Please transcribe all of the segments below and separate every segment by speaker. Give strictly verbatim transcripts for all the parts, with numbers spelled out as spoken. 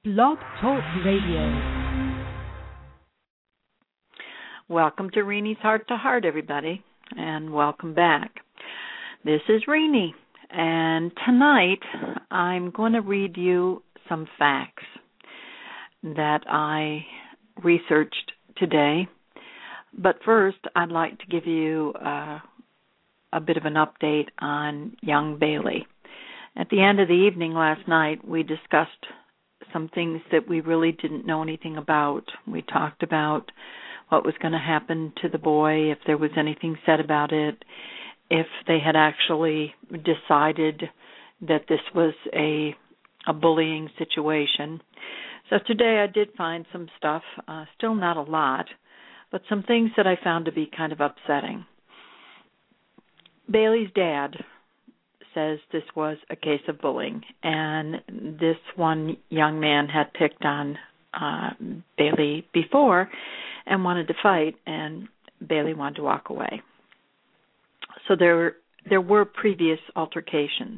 Speaker 1: Blog Talk Radio.
Speaker 2: Welcome to Renee's Heart to Heart, everybody, and welcome back. This is Renee, and tonight I'm going to read you some facts that I researched today. But first, I'd like to give you uh, a bit of an update on young Bailey. At the end of the evening last night, we discussed some things that we really didn't know anything about. We talked about what was going to happen to the boy, if there was anything said about it, if they had actually decided that this was a a bullying situation. So today I did find some stuff, uh, still not a lot, but some things that I found to be kind of upsetting. Bailey's dad says this was a case of bullying, and this one young man had picked on uh, Bailey before and wanted to fight, and Bailey wanted to walk away. So there were, there were previous altercations.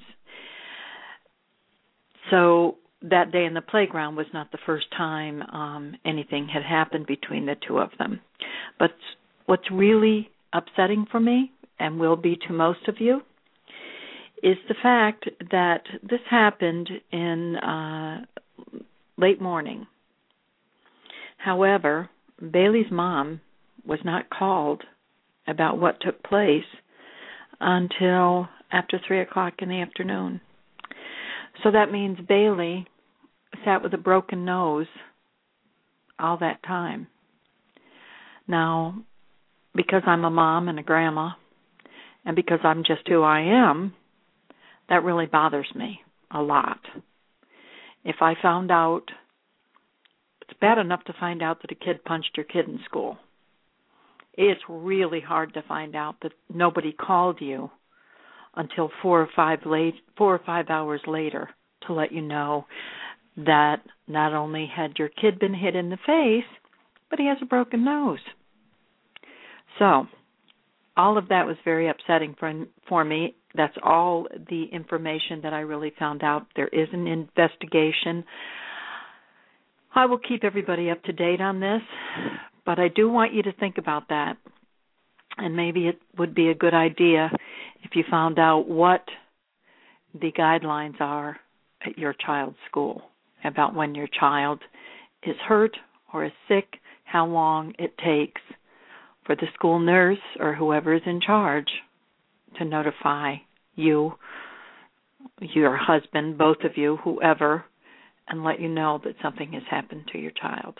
Speaker 2: So that day in the playground was not the first time um, anything had happened between the two of them. But what's really upsetting for me, and will be to most of you, is the fact that this happened in uh, late morning. However, Bailey's mom was not called about what took place until after three o'clock in the afternoon. So that means Bailey sat with a broken nose all that time. Now, because I'm a mom and a grandma, and because I'm just who I am, that really bothers me a lot. If I found out, it's bad enough to find out that a kid punched your kid in school. It's really hard to find out that nobody called you until four or five late, four or five hours later to let you know that not only had your kid been hit in the face, but he has a broken nose. So, all of that was very upsetting for, for me. That's all the information that I really found out. There is an investigation. I will keep everybody up to date on this, but I do want you to think about that. And maybe it would be a good idea if you found out what the guidelines are at your child's school about when your child is hurt or is sick, how long it takes for the school nurse or whoever is in charge to notify you, your husband, both of you, whoever, and let you know that something has happened to your child.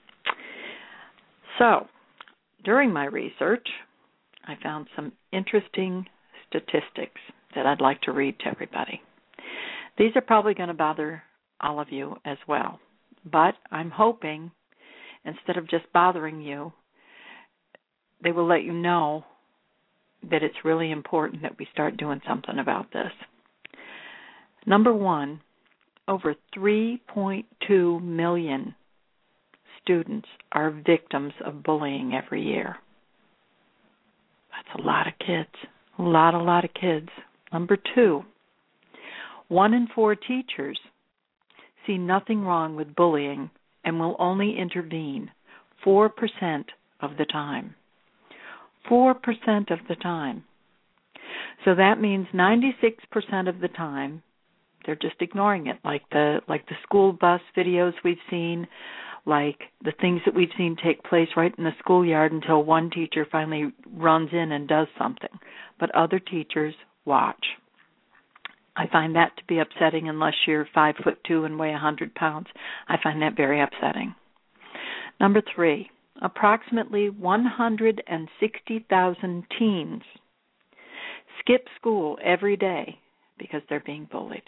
Speaker 2: So, during my research, I found some interesting statistics that I'd like to read to everybody. These are probably going to bother all of you as well, but I'm hoping, instead of just bothering you, they will let you know that it's really important that we start doing something about this. Number one, over three point two million students are victims of bullying every year. That's a lot of kids. A lot, a lot of kids. Number two, one in four teachers see nothing wrong with bullying and will only intervene four percent of the time. four percent of the time. So that means ninety-six percent of the time they're just ignoring it, like the like the school bus videos we've seen, like the things that we've seen take place right in the schoolyard until one teacher finally runs in and does something. But other teachers watch. I find that to be upsetting unless you're five foot two and weigh one hundred pounds. I find that very upsetting. Number three, approximately one hundred sixty thousand teens skip school every day because they're being bullied.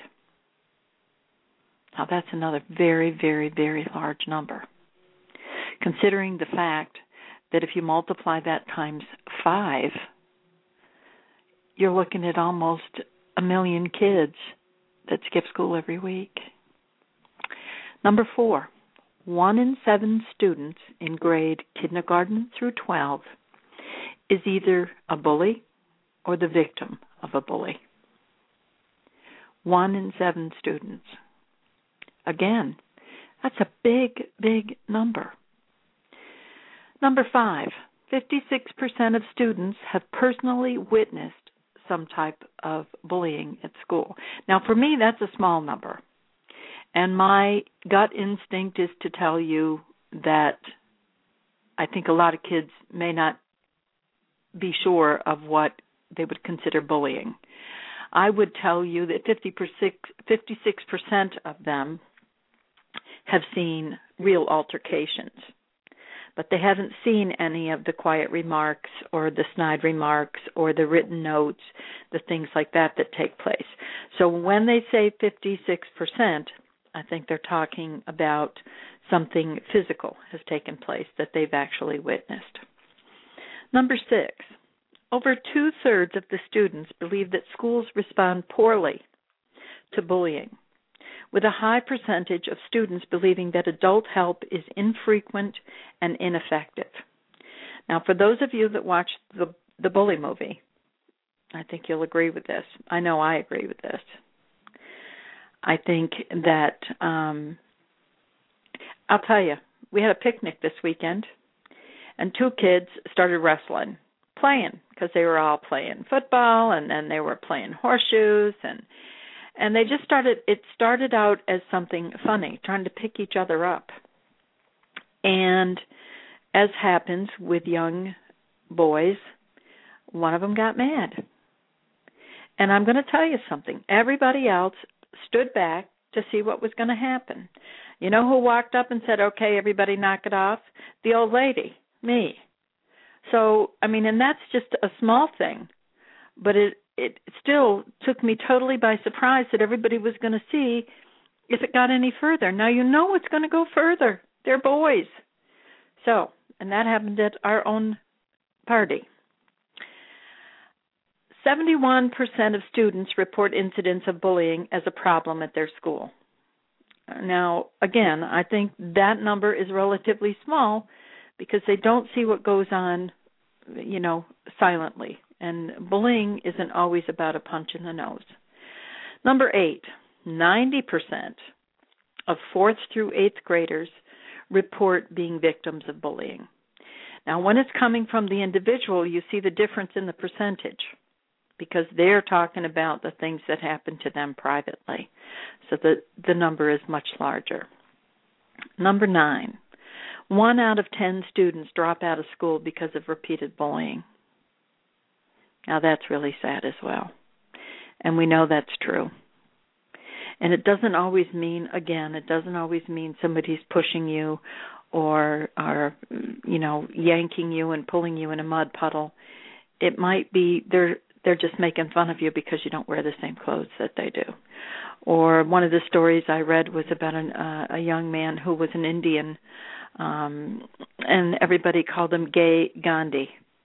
Speaker 2: Now, that's another very, very, very large number, considering the fact that if you multiply that times five, you're looking at almost a million kids that skip school every week. Number four, one in seven students in grade kindergarten through twelve is either a bully or the victim of a bully. One in seven students. Again, That's a big, big number. Number five, fifty-six percent of students have personally witnessed some type of bullying at school. Now, for me, that's a small number. And my gut instinct is to tell you that I think a lot of kids may not be sure of what they would consider bullying. I would tell you that fifty-six percent of them have seen real altercations, but they haven't seen any of the quiet remarks or the snide remarks or the written notes, the things like that that take place. So when they say fifty-six percent, I think they're talking about something physical has taken place that they've actually witnessed. Number six, over two-thirds of the students believe that schools respond poorly to bullying, with a high percentage of students believing that adult help is infrequent and ineffective. Now, for those of you that watch the, the Bully movie, I think you'll agree with this. I know I agree with this. I think that, um, I'll tell you, we had a picnic this weekend, and two kids started wrestling, playing, because they were all playing football, and then they were playing horseshoes, and and they just started, it started out as something funny, trying to pick each other up. And as happens with young boys, one of them got mad. And I'm going to tell you something. Everybody else stood back to see what was going to happen. You know who walked up and said, okay, everybody knock it off? The old lady, me. So, I mean, and that's just a small thing, but it, it still took me totally by surprise that everybody was going to see if it got any further. Now you know it's going to go further. They're boys. So, and that happened at our own party. seventy-one percent of students report incidents of bullying as a problem at their school. Now, again, I think that number is relatively small because they don't see what goes on, you know, silently. And bullying isn't always about a punch in the nose. Number eight, ninety percent of fourth through eighth graders report being victims of bullying. Now, when it's coming from the individual, you see the difference in the percentage because they're talking about the things that happen to them privately. So the, the number is much larger. Number nine, one out of ten students drop out of school because of repeated bullying. Now, that's really sad as well. And we know that's true. And it doesn't always mean, again, it doesn't always mean somebody's pushing you or, or, you know, yanking you and pulling you in a mud puddle. It might be they're they're just making fun of you because you don't wear the same clothes that they do. Or one of the stories I read was about an, uh, a young man who was an Indian, um, and everybody called him Gay Gandhi.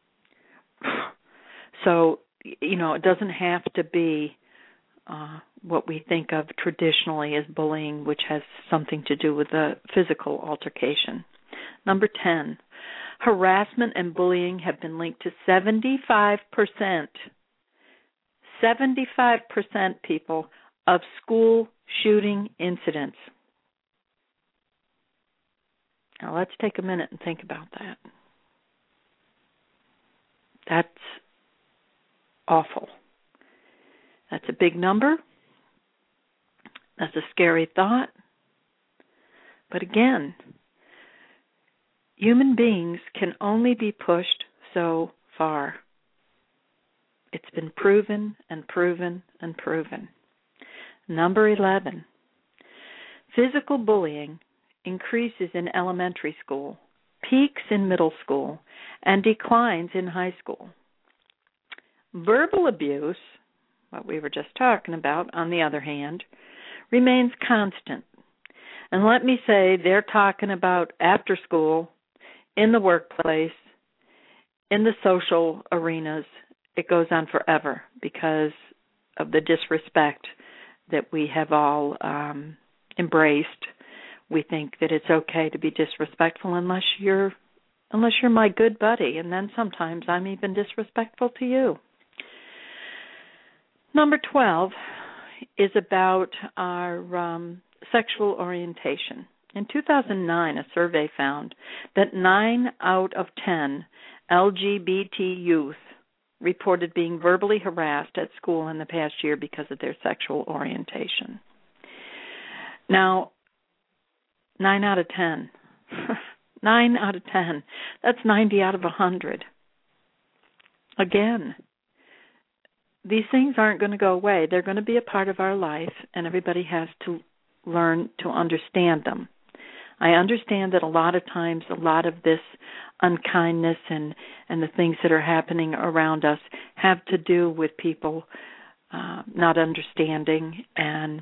Speaker 2: So, you know, it doesn't have to be uh, what we think of traditionally as bullying, which has something to do with a physical altercation. Number ten, harassment and bullying have been linked to seventy-five percent, seventy-five percent, people, of school shooting incidents. Now, let's take a minute and think about that. That's awful. That's a big number. That's a scary thought. But again, human beings can only be pushed so far. It's been proven and proven and proven. Number eleven, physical bullying increases in elementary school, peaks in middle school, and declines in high school. Verbal abuse, what we were just talking about, on the other hand, remains constant. And let me say, they're talking about after school, in the workplace, in the social arenas. It goes on forever because of the disrespect that we have all um, embraced. We think that it's okay to be disrespectful unless you're unless you're my good buddy, and then sometimes I'm even disrespectful to you. Number twelve is about our um, sexual orientation. In two thousand nine, a survey found that nine out of ten L G B T youth reported being verbally harassed at school in the past year because of their sexual orientation. Now, nine out of ten. nine out of ten. That's ninety out of one hundred. Again, these things aren't going to go away. They're going to be a part of our life, and everybody has to learn to understand them. I understand that a lot of times, a lot of this unkindness and, and the things that are happening around us have to do with people uh, not understanding and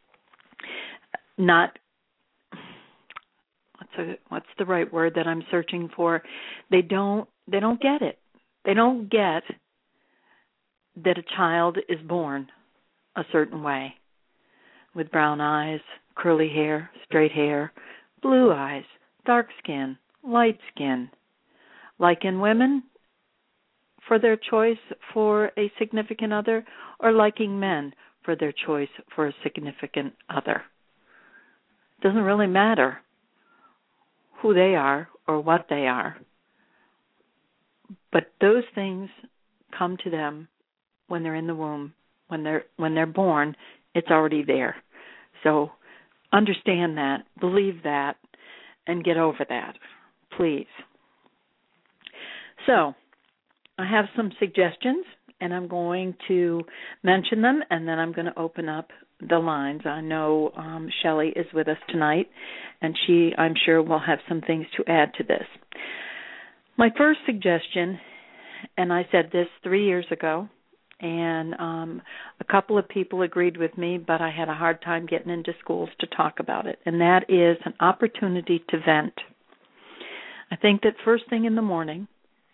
Speaker 2: not, what's, a, what's the right word that I'm searching for? They don't, they don't get it. They don't get that a child is born a certain way, with brown eyes, curly hair, straight hair, blue eyes, dark skin, light skin. Like in women, for their choice for a significant other, or liking men for their choice for a significant other. It doesn't really matter who they are or what they are. But those things come to them when they're in the womb. When they're when they're born, it's already there. So understand that, believe that, and get over that, please. So I have some suggestions, and I'm going to mention them, and then I'm going to open up the lines. I know um, Shelley is with us tonight, and she, I'm sure, will have some things to add to this. My first suggestion, and I said this three years ago, and um, a couple of people agreed with me, but I had a hard time getting into schools to talk about it, and that is an opportunity to vent. I think that first thing in the morning,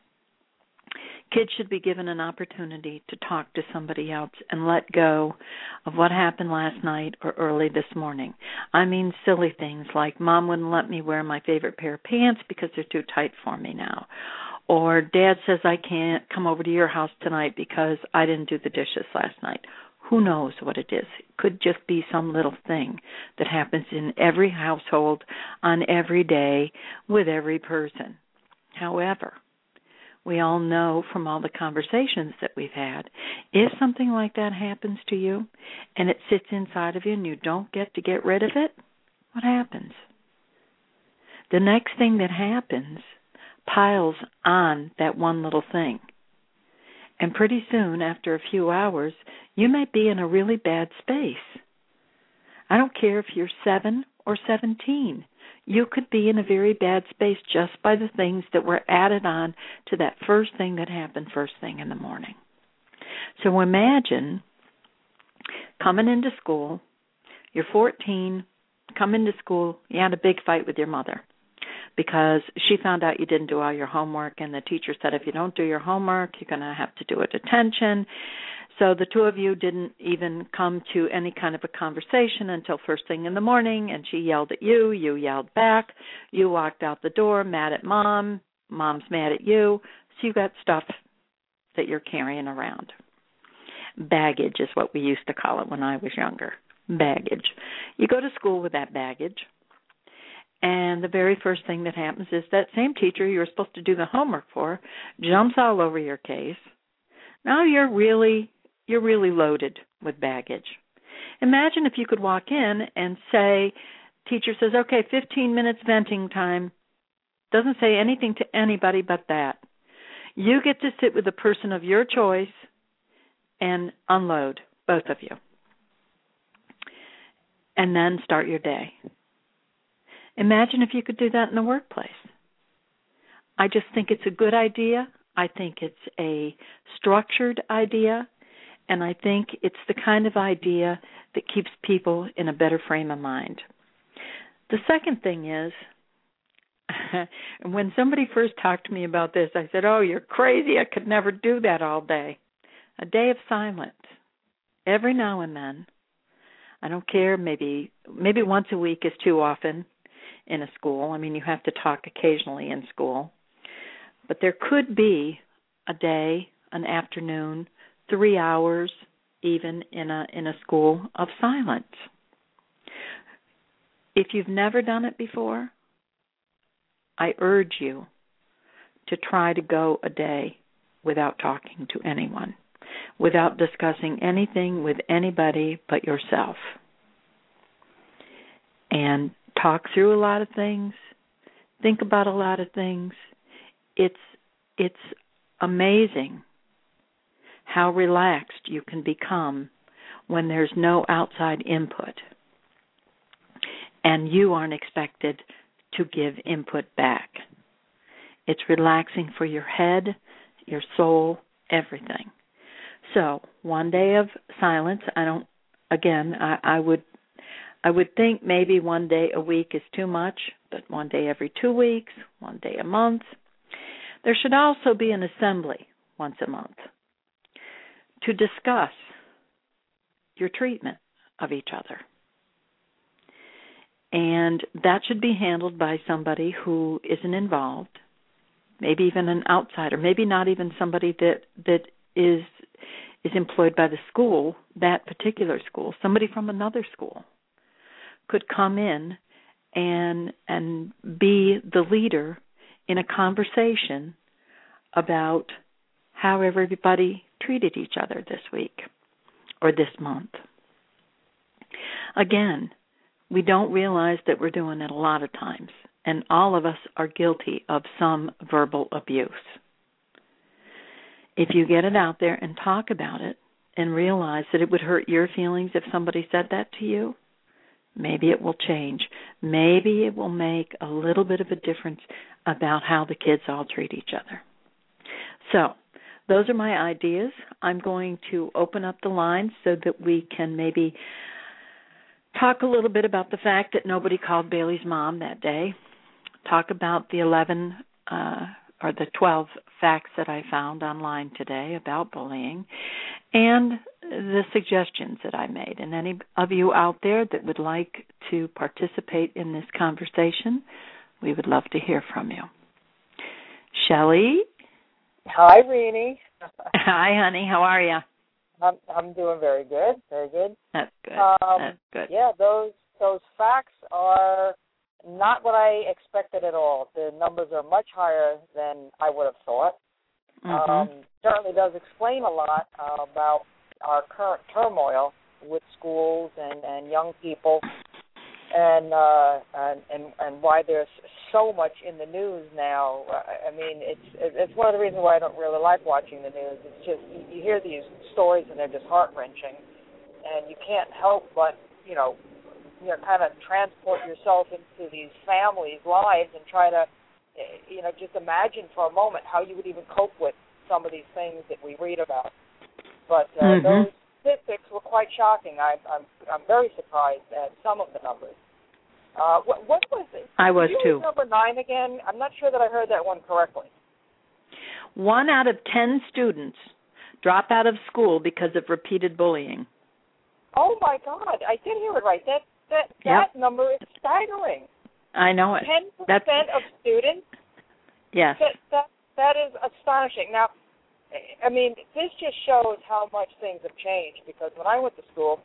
Speaker 2: kids should be given an opportunity to talk to somebody else and let go of what happened last night or early this morning. I mean silly things like, Mom wouldn't let me wear my favorite pair of pants because they're too tight for me now. Or Dad says I can't come over to your house tonight because I didn't do the dishes last night. Who knows what it is? It could just be some little thing that happens in every household on every day with every person. However, we all know from all the conversations that we've had, if something like that happens to you and it sits inside of you and you don't get to get rid of it, what happens? The next thing that happens piles on that one little thing. And pretty soon, after a few hours, you may be in a really bad space. I don't care if you're seven or seventeen. You could be in a very bad space just by the things that were added on to that first thing that happened first thing in the morning. So imagine coming into school, you're fourteen, come into school, you had a big fight with your mother because she found out you didn't do all your homework, and the teacher said if you don't do your homework, you're going to have to do a detention. So the two of you didn't even come to any kind of a conversation until first thing in the morning, and she yelled at you, you yelled back, you walked out the door mad at Mom, Mom's mad at you, so you got stuff that you're carrying around. Baggage is what we used to call it when I was younger, baggage. You go to school with that baggage, and the very first thing that happens is that same teacher you were supposed to do the homework for jumps all over your case. Now you're really... You're really loaded with baggage. Imagine if you could walk in and say, teacher says, okay, fifteen minutes venting time. Doesn't say anything to anybody but that. You get to sit with a person of your choice and unload, both of you. And then start your day. Imagine if you could do that in the workplace. I just think it's a good idea. I think it's a structured idea. And I think it's the kind of idea that keeps people in a better frame of mind. The second thing is, when somebody first talked to me about this, I said, oh, you're crazy. I could never do that all day. A day of silence. Every now and then. I don't care, maybe maybe once a week is too often in a school. I mean, you have to talk occasionally in school. But there could be a day, an afternoon, three hours even in a in a school of silence. if you've never done it before, I urge you to try to go a day without talking to anyone, without discussing anything with anybody but yourself. And talk through a lot of things, think about a lot of things. It's it's amazing how relaxed you can become when there's no outside input and you aren't expected to give input back. It's relaxing for your head, your soul, everything. So one day of silence, I don't, again, I, I would I would think maybe one day a week is too much, but one day every two weeks, one day a month. There should also be an assembly once a month to discuss your treatment of each other. And that should be handled by somebody who isn't involved, maybe even an outsider, maybe not even somebody that, that is is employed by the school, that particular school, somebody from another school could come in and and be the leader in a conversation about how everybody treated each other this week or this month. Again, we don't realize that we're doing it a lot of times, and all of us are guilty of some verbal abuse. If you get it out there and talk about it and realize that it would hurt your feelings if somebody said that to you, maybe it will change. Maybe it will make a little bit of a difference about how the kids all treat each other. So those are my ideas. I'm going to open up the lines so that we can maybe talk a little bit about the fact that nobody called Bailey's mom that day. Talk about the eleven uh, or the twelve facts that I found online today about bullying and the suggestions that I made. And any of you out there that would like to participate in this conversation, we would love to hear from you. Shelley?
Speaker 3: Hi, Renee.
Speaker 2: Hi, honey. How are you?
Speaker 3: I'm I'm doing very good, very good.
Speaker 2: That's good.
Speaker 3: Um,
Speaker 2: That's good.
Speaker 3: Yeah, those those facts are not what I expected at all. The numbers are much higher than I would have thought.
Speaker 2: Mm-hmm.
Speaker 3: Um, certainly does explain a lot uh, about our current turmoil with schools and, and young people, and, uh, and and and why there's so much in the news now. I mean, it's it's one of the reasons why I don't really like watching the news. It's just you, you hear these stories and they're just heart wrenching, and you can't help but you know you know kind of transport yourself into these families' lives and try to you know just imagine for a moment how you would even cope with some of these things that we read about. But uh,
Speaker 2: mm-hmm.
Speaker 3: those statistics were quite shocking. I, I'm I'm very surprised at some of the numbers. Uh, what, what was it?
Speaker 2: I was
Speaker 3: Did you
Speaker 2: too.
Speaker 3: use number nine again? I'm not sure that I heard that one correctly.
Speaker 2: One out of ten students drop out of school because of repeated bullying.
Speaker 3: Oh my God! I did hear it right. That that
Speaker 2: Yep.
Speaker 3: that number is staggering.
Speaker 2: I know it.
Speaker 3: Ten percent of students.
Speaker 2: Yes.
Speaker 3: That that that is astonishing. Now, I mean, this just shows how much things have changed. Because when I went to school,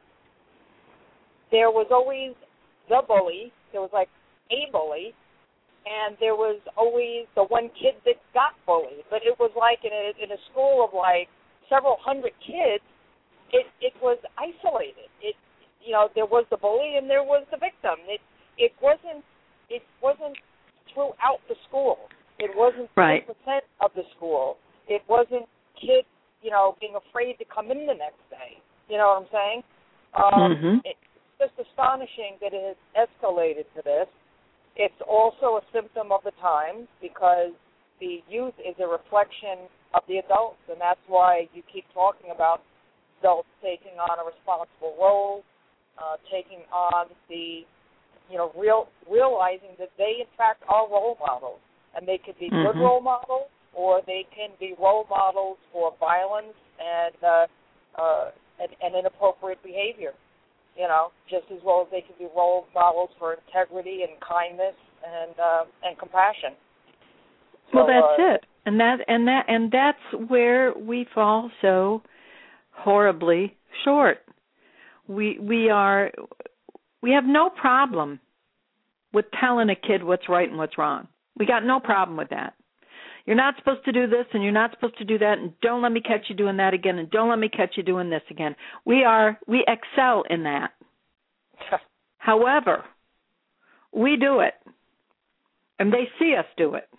Speaker 3: there was always the bully. There was like a bully, and there was always the one kid that got bullied. But it was like in a in a school of like several hundred kids, it it was isolated. It you know there was the bully and there was the victim. It it wasn't it wasn't throughout the school. It wasn't
Speaker 2: right.
Speaker 3: ten percent of the school. It wasn't kids you know being afraid to come in the next day. You know what I'm saying? Um,
Speaker 2: mm-hmm.
Speaker 3: it, It's just astonishing that it has escalated to this. It's also a symptom of the times because the youth is a reflection of the adults, and that's why you keep talking about adults taking on a responsible role, uh, taking on the, you know, real realizing that they, in fact, are role models, and they could be
Speaker 2: mm-hmm.
Speaker 3: good role models or they can be role models for violence and, uh, uh, and, and inappropriate behavior. You know, just as well as they can be role models for integrity and kindness and uh, and compassion. So,
Speaker 2: well, that's
Speaker 3: uh,
Speaker 2: it, and that and that and that's where we fall so horribly short. We we are we have no problem with telling a kid what's right and what's wrong. We got no problem with that. You're not supposed to do this, and you're not supposed to do that, and don't let me catch you doing that again, and don't let me catch you doing this again. We are, we excel in that. However, we do it, and they see us do it.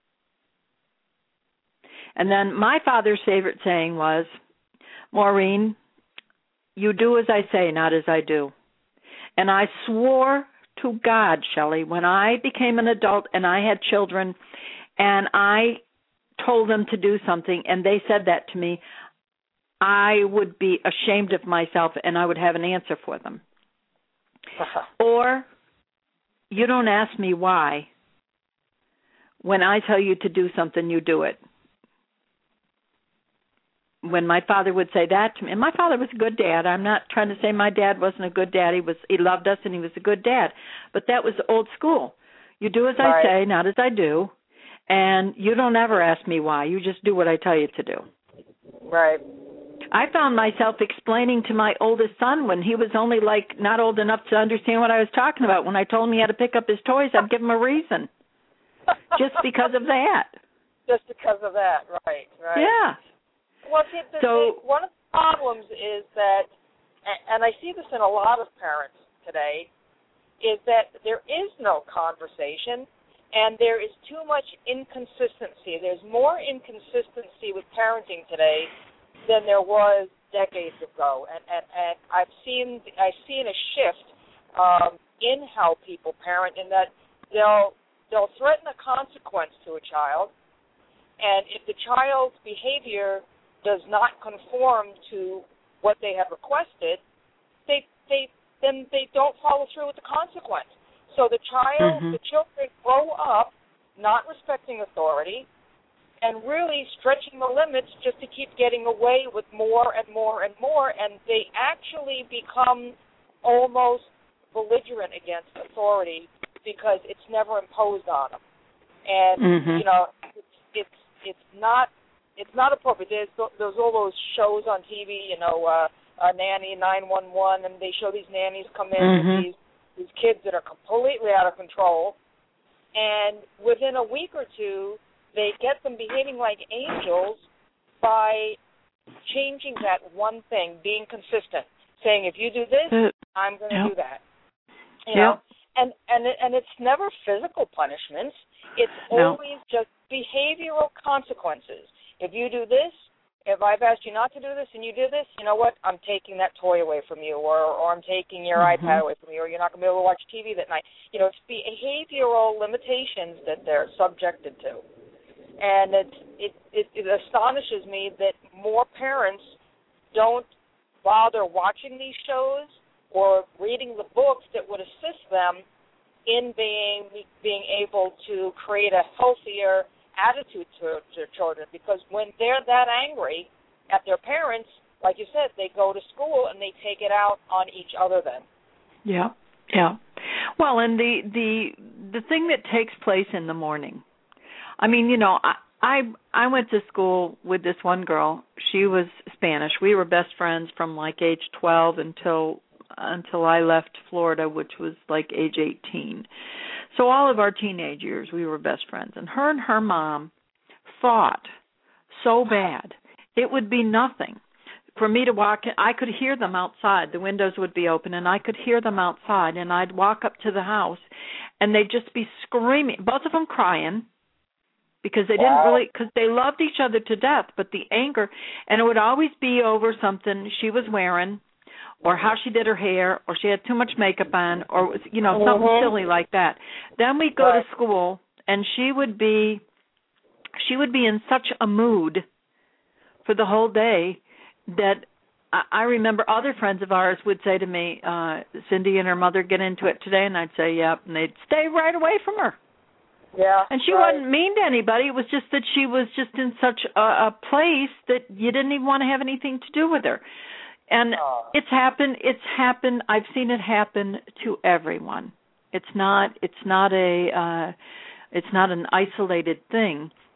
Speaker 2: And then my father's favorite saying was, Maureen, you do as I say, not as I do. And I swore to God, Shelley, when I became an adult and I had children and I told them to do something and they said that to me, I would be ashamed of myself and I would have an answer for them. Or, you don't ask me why. When I tell you to do something, you do it. When my father would say that to me, and my father was a good dad. I'm not trying to say my dad wasn't a good dad. He was. He loved us, and he was a good dad. But that was old school. You do as
Speaker 3: right.
Speaker 2: I say, not as I do, and you don't ever ask me why. You just do what I tell you to do.
Speaker 3: Right.
Speaker 2: I found myself explaining to my oldest son when he was only like not old enough to understand what I was talking about. When I told him he had to pick up his toys, I'd give him a reason, just because of that.
Speaker 3: Just because of that, right? Right.
Speaker 2: Yeah.
Speaker 3: Well, see, the,
Speaker 2: so,
Speaker 3: the, one of the problems is that, and I see this in a lot of parents today, is that there is no conversation and there is too much inconsistency. There's more inconsistency with parenting today than there was decades ago. And, and, and I've seen I've seen a shift um, in how people parent in that they'll, they'll threaten a consequence to a child, and if the child's behavior does not conform to what they have requested, they they then they don't follow through with the consequence. So the child, mm-hmm. the children grow up not respecting authority and really stretching the limits just to keep getting away with more and more and more, and they actually become almost belligerent against authority because it's never imposed on them. And
Speaker 2: mm-hmm.
Speaker 3: you know, it's it's it's not. It's not appropriate. There's, there's all those shows on T V, you know, uh, uh, Nanny nine one one, and they show these nannies come in
Speaker 2: mm-hmm.
Speaker 3: with these, these kids that are completely out of control, and within a week or two, they get them behaving like angels by changing that one thing, being consistent, saying, if you do this, I'm going to
Speaker 2: yep.
Speaker 3: do that. You
Speaker 2: yep.
Speaker 3: know? And, and, and it's never physical punishments. It's
Speaker 2: no.
Speaker 3: always just behavioral consequences. If you do this, if I've asked you not to do this and you do this, you know what? I'm taking that toy away from you, or, or I'm taking your mm-hmm. iPad away from you, or you're not going to be able to watch T V that night. You know, it's behavioral limitations that they're subjected to. And it's, it, it, it astonishes me that more parents don't bother watching these shows or reading the books that would assist them in being being able to create a healthier attitude to, to children, because when they're that angry at their parents, like you said, they go to school and they take it out on each other then.
Speaker 2: Yeah, yeah. Well, and the the the thing that takes place in the morning, I mean, you know, I I, I went to school with this one girl. She was Spanish. We were best friends from like age twelve until until I left Florida, which was like age eighteen. So all of our teenage years, we were best friends. And her and her mom fought so bad, it would be nothing. For me to walk in, I could hear them outside. The windows would be open, and I could hear them outside. And I'd walk up to the house, and they'd just be screaming, both of them crying, because they didn't
Speaker 3: wow.
Speaker 2: really, because they loved each other to death. But the anger, and it would always be over something she was wearing, or how she did her hair, or she had too much makeup on, or, you know,
Speaker 3: mm-hmm.
Speaker 2: something silly like that. Then we'd go
Speaker 3: right.
Speaker 2: to school, and she would be, she would be in such a mood for the whole day that I, I remember other friends of ours would say to me, uh, Cindy and her mother get into it today, and I'd say, yep, and they'd stay right away from her.
Speaker 3: Yeah,
Speaker 2: and she
Speaker 3: right.
Speaker 2: wasn't mean to anybody. It was just that she was just in such a, a place that you didn't even want to have anything to do with her. And
Speaker 3: oh.
Speaker 2: it's happened. It's happened. I've seen it happen to everyone. It's not. It's not a. Uh, it's not an isolated thing.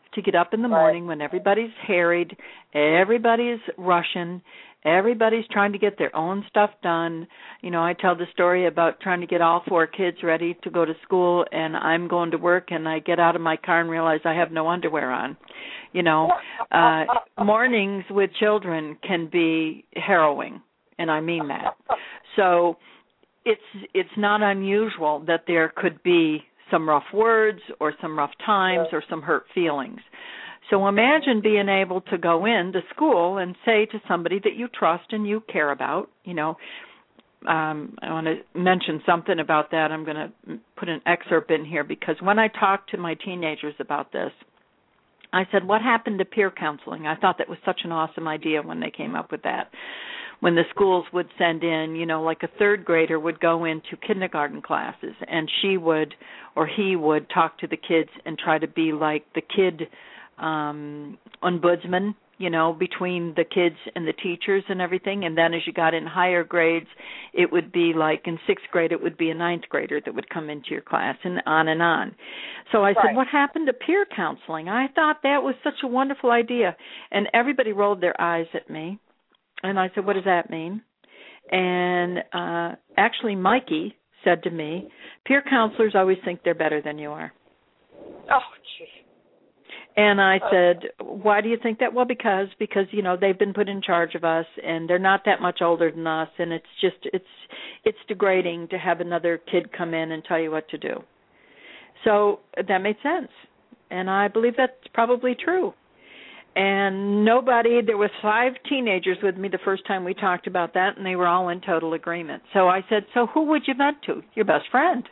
Speaker 2: to get up in the morning when everybody's harried, everybody's rushing, everybody's trying to get their own stuff done. You know, I tell the story about trying to get all four kids ready to go to school, and I'm going to work, and I get out of my car and realize I have no underwear on. You know, uh, mornings with children can be harrowing, and I mean that. So it's it's not unusual that there could be some rough words or some rough times or some hurt feelings. So imagine being able to go into school and say to somebody that you trust and you care about, you know, um, I want to mention something about that. I'm going to put an excerpt in here because when I talked to my teenagers about this, I said, what happened to peer counseling? I thought that was such an awesome idea when they came up with that. When the schools would send in, you know, like a third grader would go into kindergarten classes and she would or he would talk to the kids and try to be like the kid um, ombudsman, you know, between the kids and the teachers and everything. And then as you got in higher grades, it would be like in sixth grade, it would be a ninth grader that would come into your class and on and on. So I right. said, what happened to peer counseling? I thought that was such a wonderful idea. And everybody rolled their eyes at me. And I said, what does that mean? And uh, actually, Mikey said to me, peer counselors always think they're better than you are.
Speaker 3: Oh, gee.
Speaker 2: And I said, why do you think that? Well, because, because, you know, they've been put in charge of us, and they're not that much older than us, and it's just, it's it's degrading to have another kid come in and tell you what to do. So that made sense. And I believe that's probably true. And nobody, there was five teenagers with me the first time we talked about that, and they were all in total agreement. So I said, so who would you vent to? Your best friend.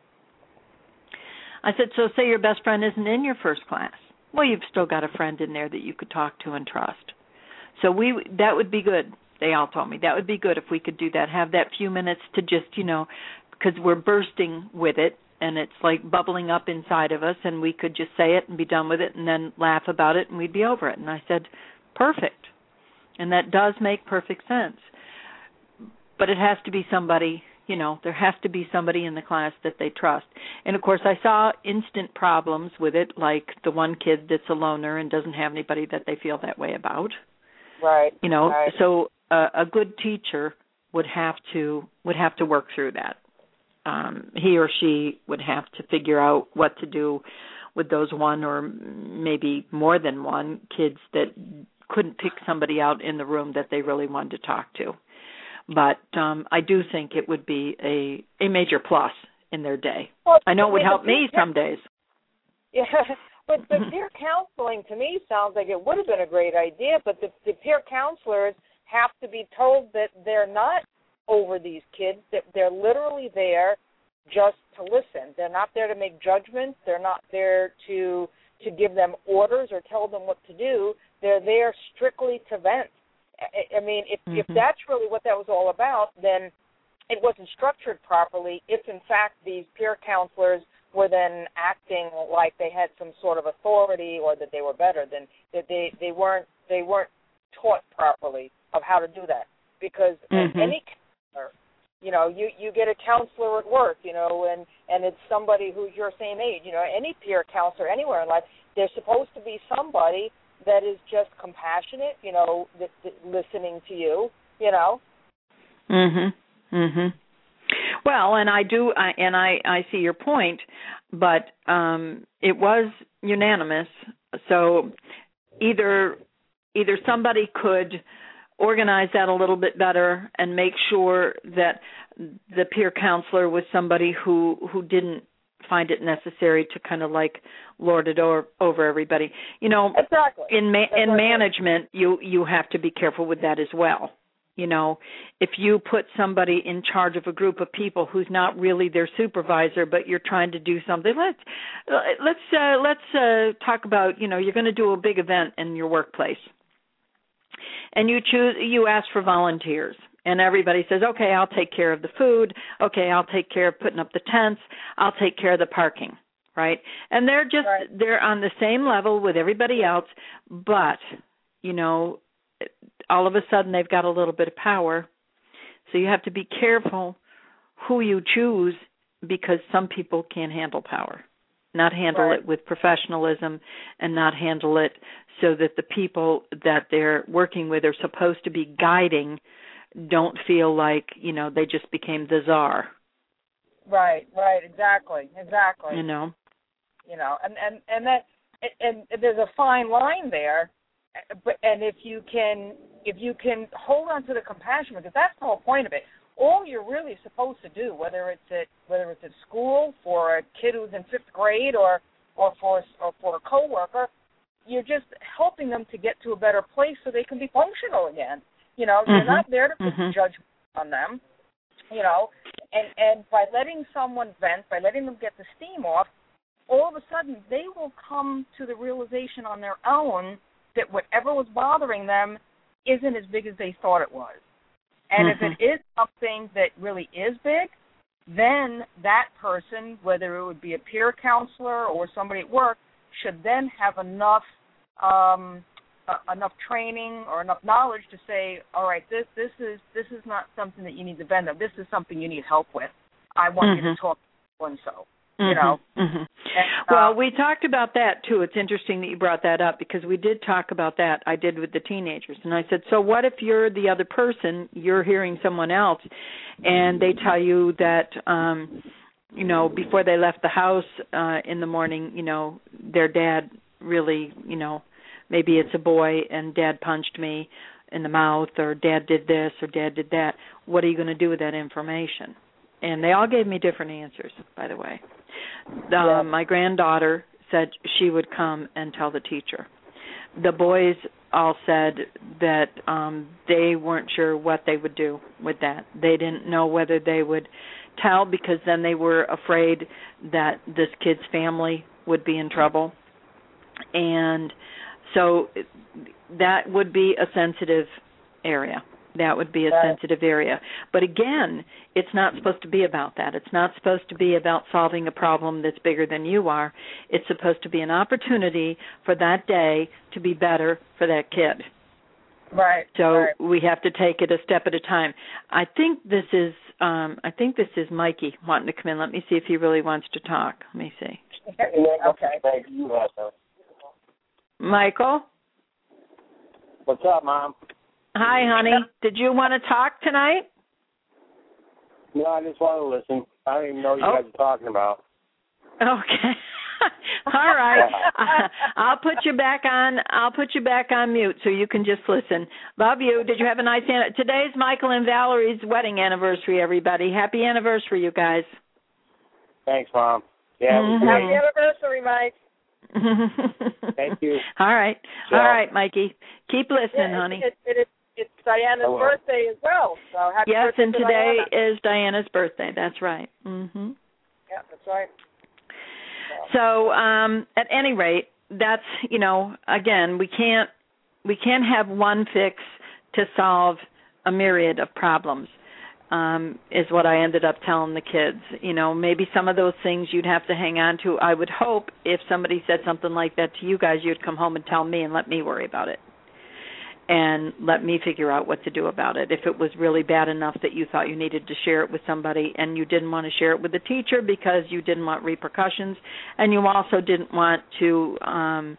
Speaker 2: I said, so say your best friend isn't in your first class. Well, you've still got a friend in there that you could talk to and trust. So we that would be good. They all told me that would be good if we could do that, have that few minutes to just, you know, because we're bursting with it. And it's like bubbling up inside of us, and we could just say it and be done with it and then laugh about it, and we'd be over it. And I said, perfect. And that does make perfect sense. But it has to be somebody, you know, there has to be somebody in the class that they trust. And, of course, I saw instant problems with it, like the one kid that's a loner and doesn't have anybody that they feel that way about.
Speaker 3: Right.
Speaker 2: You know,
Speaker 3: right.
Speaker 2: so uh, a good teacher would have to would have to work through that. Um, he or she would have to figure out what to do with those one or maybe more than one kids that couldn't pick somebody out in the room that they really wanted to talk to. But um, I do think it would be a, a major plus in their day.
Speaker 3: Well,
Speaker 2: I know it would
Speaker 3: I mean,
Speaker 2: help me some days.
Speaker 3: Yeah, but the peer counseling to me sounds like it would have been a great idea, but the, the peer counselors have to be told that they're not over these kids, that they're literally there just to listen. They're not there to make judgments. They're not there to to give them orders or tell them what to do. They're there strictly to vent. I, I mean, if, mm-hmm. if that's really what that was all about, then it wasn't structured properly. If, in fact, these peer counselors were then acting like they had some sort of authority or that they were better, then that they, they weren't they weren't taught properly of how to do that. Because mm-hmm. any You know, you, you get a counselor at work, you know, and, and it's somebody who's your same age. You know, any peer counselor anywhere in life, there's supposed to be somebody that is just compassionate, you know, that, that listening to you, you know.
Speaker 2: Mhm. Mhm. Well, and I do, I, and I, I see your point, but um, it was unanimous. So either either somebody could organize that a little bit better and make sure that the peer counselor was somebody who, who didn't find it necessary to kind of like lord it over, over everybody. You know,
Speaker 3: exactly.
Speaker 2: in ma-
Speaker 3: exactly.
Speaker 2: in management, you, you have to be careful with that as well. You know, if you put somebody in charge of a group of people who's not really their supervisor, but you're trying to do something, let's let's uh, let's uh, talk about, you know, you're going to do a big event in your workplace. And you choose, you ask for volunteers, and everybody says, okay, I'll take care of the food. Okay, I'll take care of putting up the tents. I'll take care of the parking, right? And they're just, right. they're on the same level with everybody else, but, you know, all of a sudden they've got a little bit of power. So you have to be careful who you choose because some people can't handle power. not handle
Speaker 3: Right.
Speaker 2: it with professionalism, and not handle it so that the people that they're working with are supposed to be guiding don't feel like, you know, they just became the czar.
Speaker 3: Right, right, exactly, exactly.
Speaker 2: You know?
Speaker 3: You know, and, and, and that and, and there's a fine line there, but and if you can if you can hold on to the compassion, because that's the whole point of it. All you're really supposed to do, whether it's at whether it's at school for a kid who's in fifth grade or or for or for a coworker, you're just helping them to get to a better place so they can be functional again. You know,
Speaker 2: mm-hmm.
Speaker 3: you're not there to put
Speaker 2: mm-hmm.
Speaker 3: judgment on them. You know, and and by letting someone vent, by letting them get the steam off, all of a sudden they will come to the realization on their own that whatever was bothering them isn't as big as they thought it was. And
Speaker 2: mm-hmm.
Speaker 3: if it is something that really is big, then that person, whether it would be a peer counselor or somebody at work, should then have enough um, uh, enough training or enough knowledge to say, all right, this this is this is not something that you need to bend on. This is something you need help with. I want
Speaker 2: mm-hmm.
Speaker 3: you to talk to so-and-so.
Speaker 2: Mm-hmm.
Speaker 3: You know.
Speaker 2: Mm-hmm.
Speaker 3: And, uh,
Speaker 2: well, we talked about that too. It's interesting that you brought that up because we did talk about that. I did with the teenagers, and I said, so what if you're the other person? You're hearing someone else, and they tell you that, um, you know, before they left the house uh, in the morning, you know, their dad really, you know, maybe it's a boy and dad punched me in the mouth, or dad did this, or dad did that. What are you going to do with that information? And they all gave me different answers, by the way. Um,
Speaker 3: yeah.
Speaker 2: My granddaughter said she would come and tell the teacher. The boys all said that um, they weren't sure what they would do with that. They didn't know whether they would tell because then they were afraid that this kid's family would be in trouble. And so that would be a sensitive area. That would be a
Speaker 3: right.
Speaker 2: sensitive area. But again, it's not supposed to be about that. It's not supposed to be about solving a problem that's bigger than you are. It's supposed to be an opportunity for that day to be better for that kid.
Speaker 3: Right.
Speaker 2: So
Speaker 3: right.
Speaker 2: we have to take it a step at a time. I think this is um, I think this is Mikey wanting to come in. Let me see if he really wants to talk. Let me see.
Speaker 3: Okay.
Speaker 2: Michael?
Speaker 4: What's up, Mom?
Speaker 2: Hi, honey. Did you want to talk tonight?
Speaker 4: No, I just want to listen. I don't even know what you
Speaker 2: oh.
Speaker 4: guys are talking about.
Speaker 2: Okay. All right. I'll put you back on. I'll put you back on mute so you can just listen. Love you. Did you have a nice an- Today's Michael and Valerie's wedding anniversary, everybody. Happy anniversary, you guys.
Speaker 4: Thanks, Mom. Yeah,
Speaker 2: mm-hmm.
Speaker 3: Happy anniversary, Mike.
Speaker 4: Thank you.
Speaker 2: All right.
Speaker 4: Ciao.
Speaker 2: All right, Mikey. Keep listening,
Speaker 3: yeah,
Speaker 2: honey.
Speaker 3: It, it, it, it's Diana's
Speaker 4: Hello.
Speaker 3: birthday as well. So happy
Speaker 2: yes,
Speaker 3: birthday
Speaker 2: and
Speaker 3: to
Speaker 2: today
Speaker 3: Diana.
Speaker 2: is Diana's birthday. That's right. Mm-hmm.
Speaker 3: Yeah, that's right.
Speaker 2: So, um, at any rate, that's, you know, again, we can't we can't have one fix to solve a myriad of problems. Um, is what I ended up telling the kids. You know, maybe some of those things you'd have to hang on to. I would hope if somebody said something like that to you guys, you'd come home and tell me and let me worry about it and let me figure out what to do about it. If it was really bad enough that you thought you needed to share it with somebody and you didn't want to share it with the teacher because you didn't want repercussions and you also didn't want to um,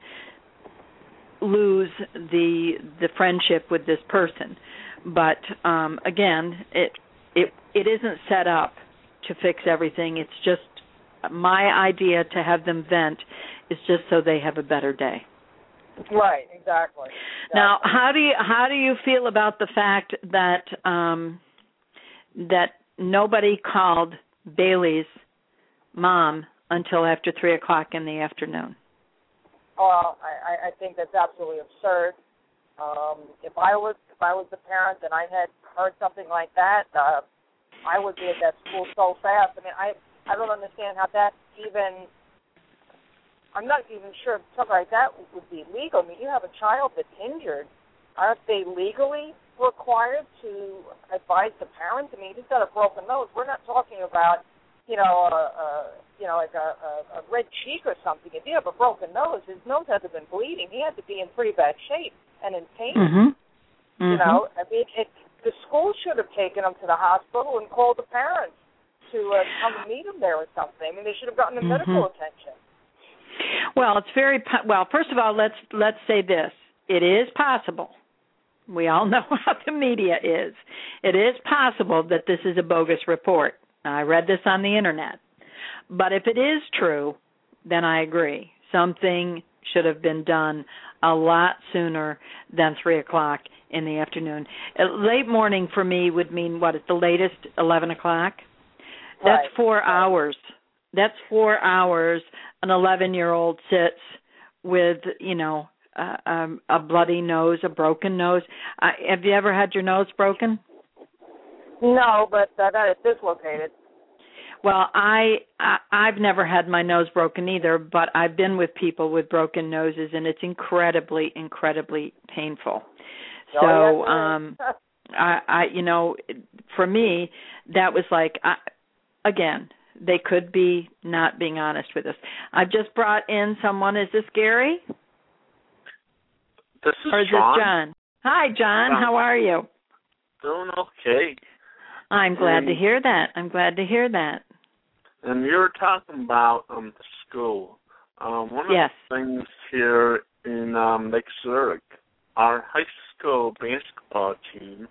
Speaker 2: lose the the friendship with this person. But, um, again, it It it isn't set up to fix everything. It's just my idea to have them vent is just so they have a better day.
Speaker 3: Right, exactly. exactly.
Speaker 2: Now, how do you how do you feel about the fact that um, that nobody called Bailey's mom until after three o'clock in the afternoon?
Speaker 3: Well, I, I think that's absolutely absurd. Um, if I was if I was the parent and I had heard something like that, uh, I would be at that school so fast. I mean, I I don't understand how that even. I'm not even sure if something like that would be legal. I mean, you have a child that's injured. Aren't they legally required to advise the parents? I mean, you just got a broken nose. We're not talking about, you know, a, a you know, like a, a, a red cheek or something. If you have a broken nose, his nose hasn't been bleeding. He had to be in pretty bad shape and in pain.
Speaker 2: Mm-hmm. Mm-hmm.
Speaker 3: You know, I mean, it, the school should have taken him to the hospital and called the parents to uh, come and meet him there or something. I mean, they should have gotten the
Speaker 2: mm-hmm.
Speaker 3: medical attention.
Speaker 2: Well, it's very po- well. First of all, let's let's say this: it is possible. We all know how the media is. It is possible that this is a bogus report. I read this on the internet. But if it is true, then I agree. Something should have been done a lot sooner than three o'clock in the afternoon. Uh, late morning for me would mean, what, at the latest, eleven o'clock? That's
Speaker 3: Right.
Speaker 2: four
Speaker 3: Right.
Speaker 2: hours. That's four hours an eleven-year-old sits with, you know, uh, um, a bloody nose, a broken nose. Uh, have you ever had your nose broken?
Speaker 3: No, but I got it dislocated.
Speaker 2: Well, I, I I've never had my nose broken either, but I've been with people with broken noses, and it's incredibly, incredibly painful.
Speaker 3: Oh,
Speaker 2: So,
Speaker 3: yes,
Speaker 2: um, I, I, you know, for me, that was like, I, again, they could be not being honest with us. I've just brought in someone. Is this Gary?
Speaker 5: This is
Speaker 2: or is
Speaker 5: John.
Speaker 2: this John? Hi, John.
Speaker 5: John.
Speaker 2: How are you?
Speaker 5: Doing okay.
Speaker 2: I'm glad
Speaker 5: Um,
Speaker 2: to hear that. I'm glad to hear that.
Speaker 5: And you were talking about um the school. Um, one
Speaker 2: Yes.
Speaker 5: of the things here in um, Lake Zurich, our high school basketball team,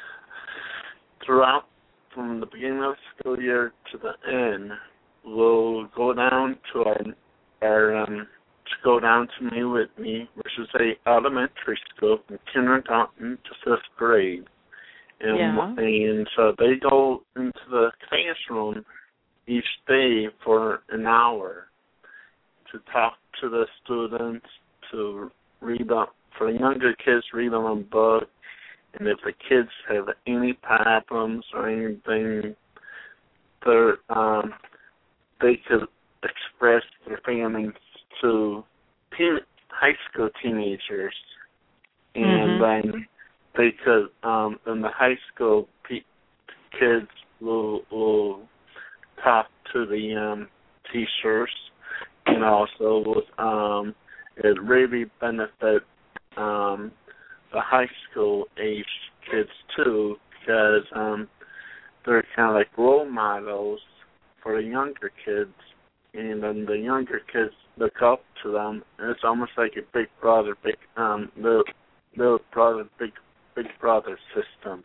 Speaker 5: throughout from the beginning of the school year to the end, will go down to our, our um, to go down to New Whitney, which is a elementary school from kindergarten to fifth grade. And,
Speaker 2: Yeah.
Speaker 5: and so they go into the classroom each day for an hour to talk to the students, to read up, for the younger kids, read them a book, and if the kids have any problems or anything, they're, um, they could express their feelings to teen, high school teenagers, and
Speaker 2: Mm-hmm.
Speaker 5: then they could, um, and the high school pe- kids will will talk to the um, teachers, and also will, um, it really benefit um, the high school age kids too, because um, they're kind of like role models for the younger kids, and then the younger kids look up to them, and it's almost like a big brother, big um, little little brother, big big brother system.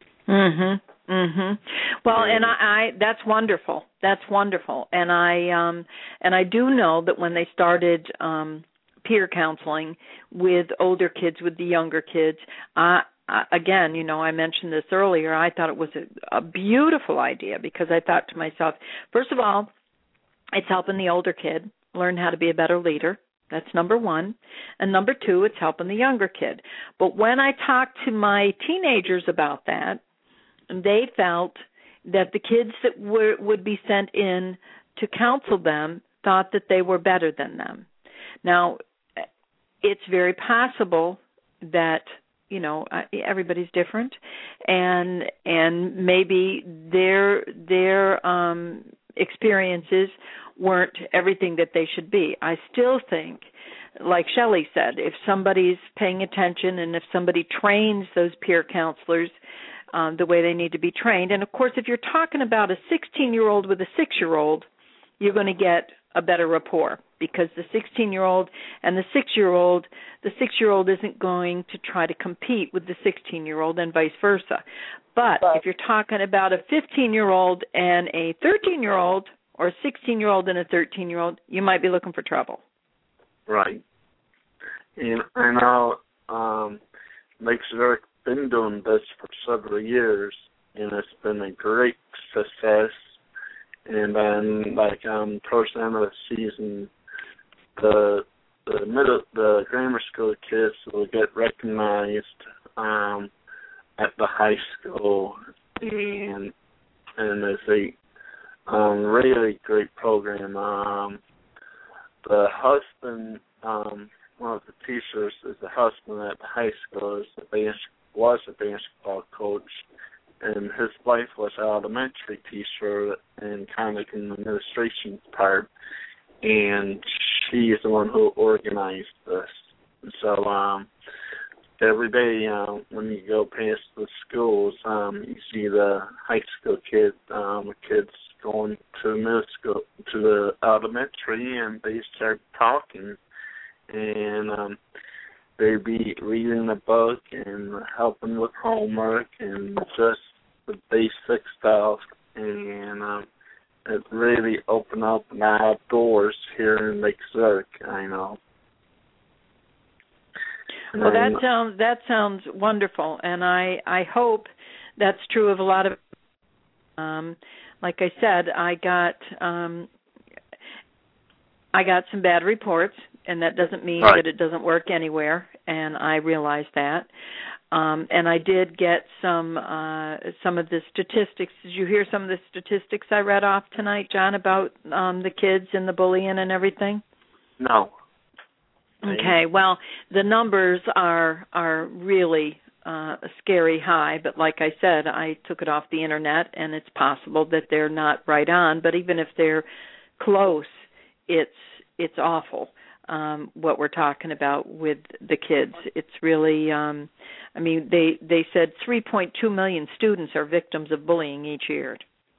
Speaker 2: Mhm. Mhm. Well, and I, I that's wonderful. That's wonderful. And I um and I do know that when they started um peer counseling with older kids, with the younger kids, uh I, again, you know, I mentioned this earlier, I thought it was a, a beautiful idea, because I thought to myself, first of all, it's helping the older kid learn how to be a better leader. That's number one. And number two, it's helping the younger kid. But when I talked to my teenagers about that, they felt that the kids that were, would be sent in to counsel them thought that they were better than them. Now, it's very possible that, you know, everybody's different, and and maybe their their um, experiences weren't everything that they should be. I still think, like Shelley said, if somebody's paying attention and if somebody trains those peer counselors um, the way they need to be trained, and of course, if you're talking about a sixteen-year-old with a six-year-old, you're going to get a better rapport, because the sixteen-year-old and the six-year-old, the six-year-old isn't going to try to compete with the sixteen-year-old and vice versa. But
Speaker 3: Right.
Speaker 2: if you're talking about a fifteen-year-old and a thirteen-year-old, or a sixteen-year-old and a thirteen-year-old, you might be looking for trouble.
Speaker 5: Right. And I know um, Lake Zurich been doing this for several years, and it's been a great success. And then, like, um, towards the end of the season, the the middle, the grammar school kids will get recognized um, at the high school, and and it's a um, really great program. Um, the husband, um, one of the teachers, is the husband at the high school. Is the bas- was a basketball coach. And his wife was an elementary teacher and kind of like in the administration part, and she is the one who organized this. So um, every day uh, when you go past the schools, um, you see the high school kids, um, kids going to middle school, to the elementary, and they start talking, and um, they'd be reading a book and helping with homework and just the basic stuff, and um, it really opened up my doors here in Lake Zurich, I know.
Speaker 2: Well, that sounds that sounds wonderful, and I I hope that's true of a lot of. Um, like I said, I got um, I got some bad reports, and that doesn't mean
Speaker 5: right.
Speaker 2: that it doesn't work anywhere, and I realize that. Um, and I did get some uh, some of the statistics. Did you hear some of the statistics I read off tonight, John, about um, the kids and the bullying and everything?
Speaker 5: No.
Speaker 2: Okay, well, the numbers are are really uh, scary high, but like I said, I took it off the internet, and it's possible that they're not right on. But even if they're close, it's it's awful um, what we're talking about with the kids. It's really, um, I mean, they they said three point two million students are victims of bullying each year.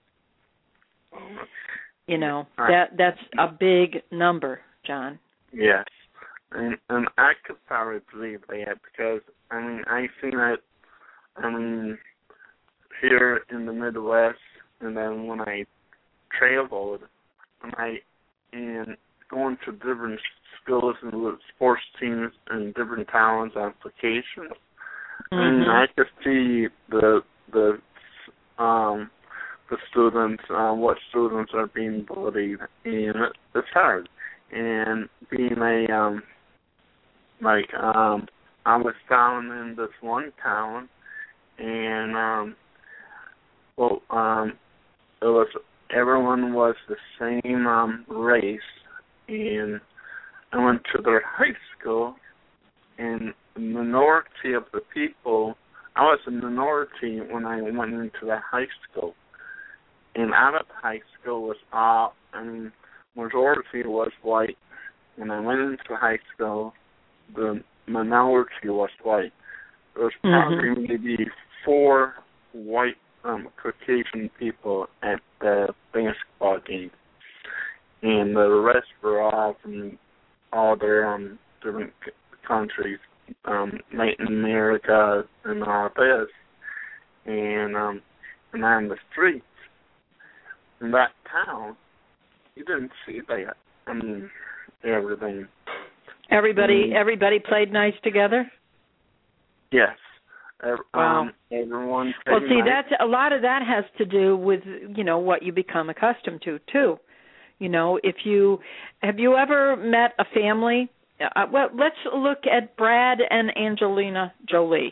Speaker 2: You know, that that's a big number, John.
Speaker 5: Yes. And, and I could probably believe that because, I mean, I've seen it, I mean, here in the Midwest, and then when I traveled, and I, and going to different schools and with sports teams and different talents applications, mm-hmm. and I could see the, the, um, the students, uh, what students are being bullied, and it's hard. And being a, um, Like, um, I was down in this one town, and, um, well, um, it was, everyone was the same, um, race, and I went to their high school, and the minority of the people, I was a minority when I went into the high school, and out of high school was all, I mean, majority was white. When I went into high school, the minority was white. There was probably mm-hmm. maybe four white um, Caucasian people at the basketball game, and the rest were all from all their um, different c- countries, um, Latin America and all this. And um, and on the streets in that town, you didn't see that. I mean, everything.
Speaker 2: Everybody, mm. everybody played nice together.
Speaker 5: Yes. Um,
Speaker 2: wow.
Speaker 5: Everyone.
Speaker 2: Well, see,
Speaker 5: nice.
Speaker 2: that's a lot of that has to do with you know what you become accustomed to too. You know, if you have you ever met a family? Uh, well, let's look at Brad and Angelina Jolie.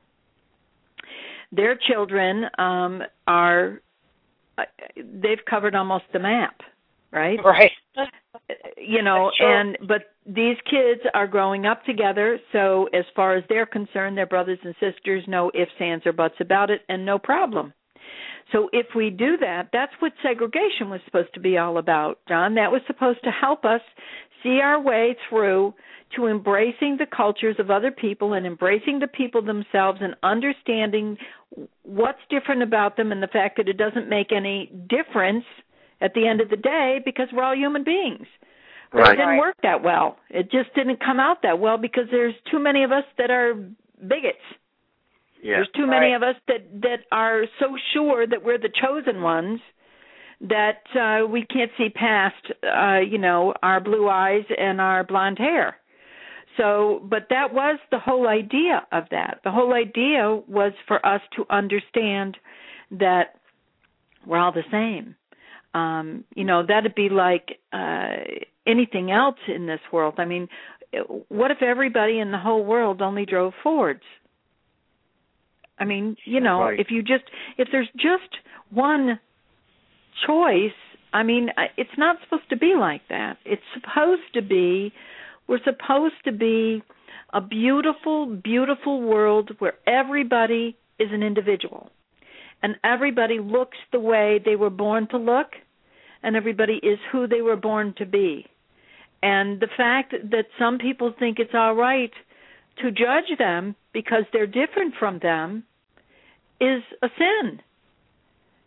Speaker 2: Their children um, are uh, they've covered almost the map, right?
Speaker 3: Right.
Speaker 2: You know, and but these kids are growing up together, so as far as they're concerned, they're brothers and sisters, no ifs, ands, or buts about it, and no problem. So if we do that, that's what segregation was supposed to be all about, John. That was supposed to help us see our way through to embracing the cultures of other people and embracing the people themselves and understanding what's different about them and the fact that it doesn't make any difference at the end of the day because we're all human beings. But right. It didn't work that well. It just didn't come out that well because there's too many of us that are bigots. Yeah. There's too right. many of us that, that are so sure that we're the chosen ones that uh, we can't see past, uh, you know, our blue eyes and our blonde hair. So, but that was the whole idea of that. The whole idea was for us to understand that we're all the same. Um, you know, that'd be like uh, anything else in this world. I mean, what if everybody in the whole world only drove Fords? I mean, you know, right. if you just, if there's just one choice, I mean, it's not supposed to be like that. It's supposed to be, we're supposed to be a beautiful, beautiful world where everybody is an individual. And everybody looks the way they were born to look, and everybody is who they were born to be. And the fact that some people think it's all right to judge them because they're different from them is a sin.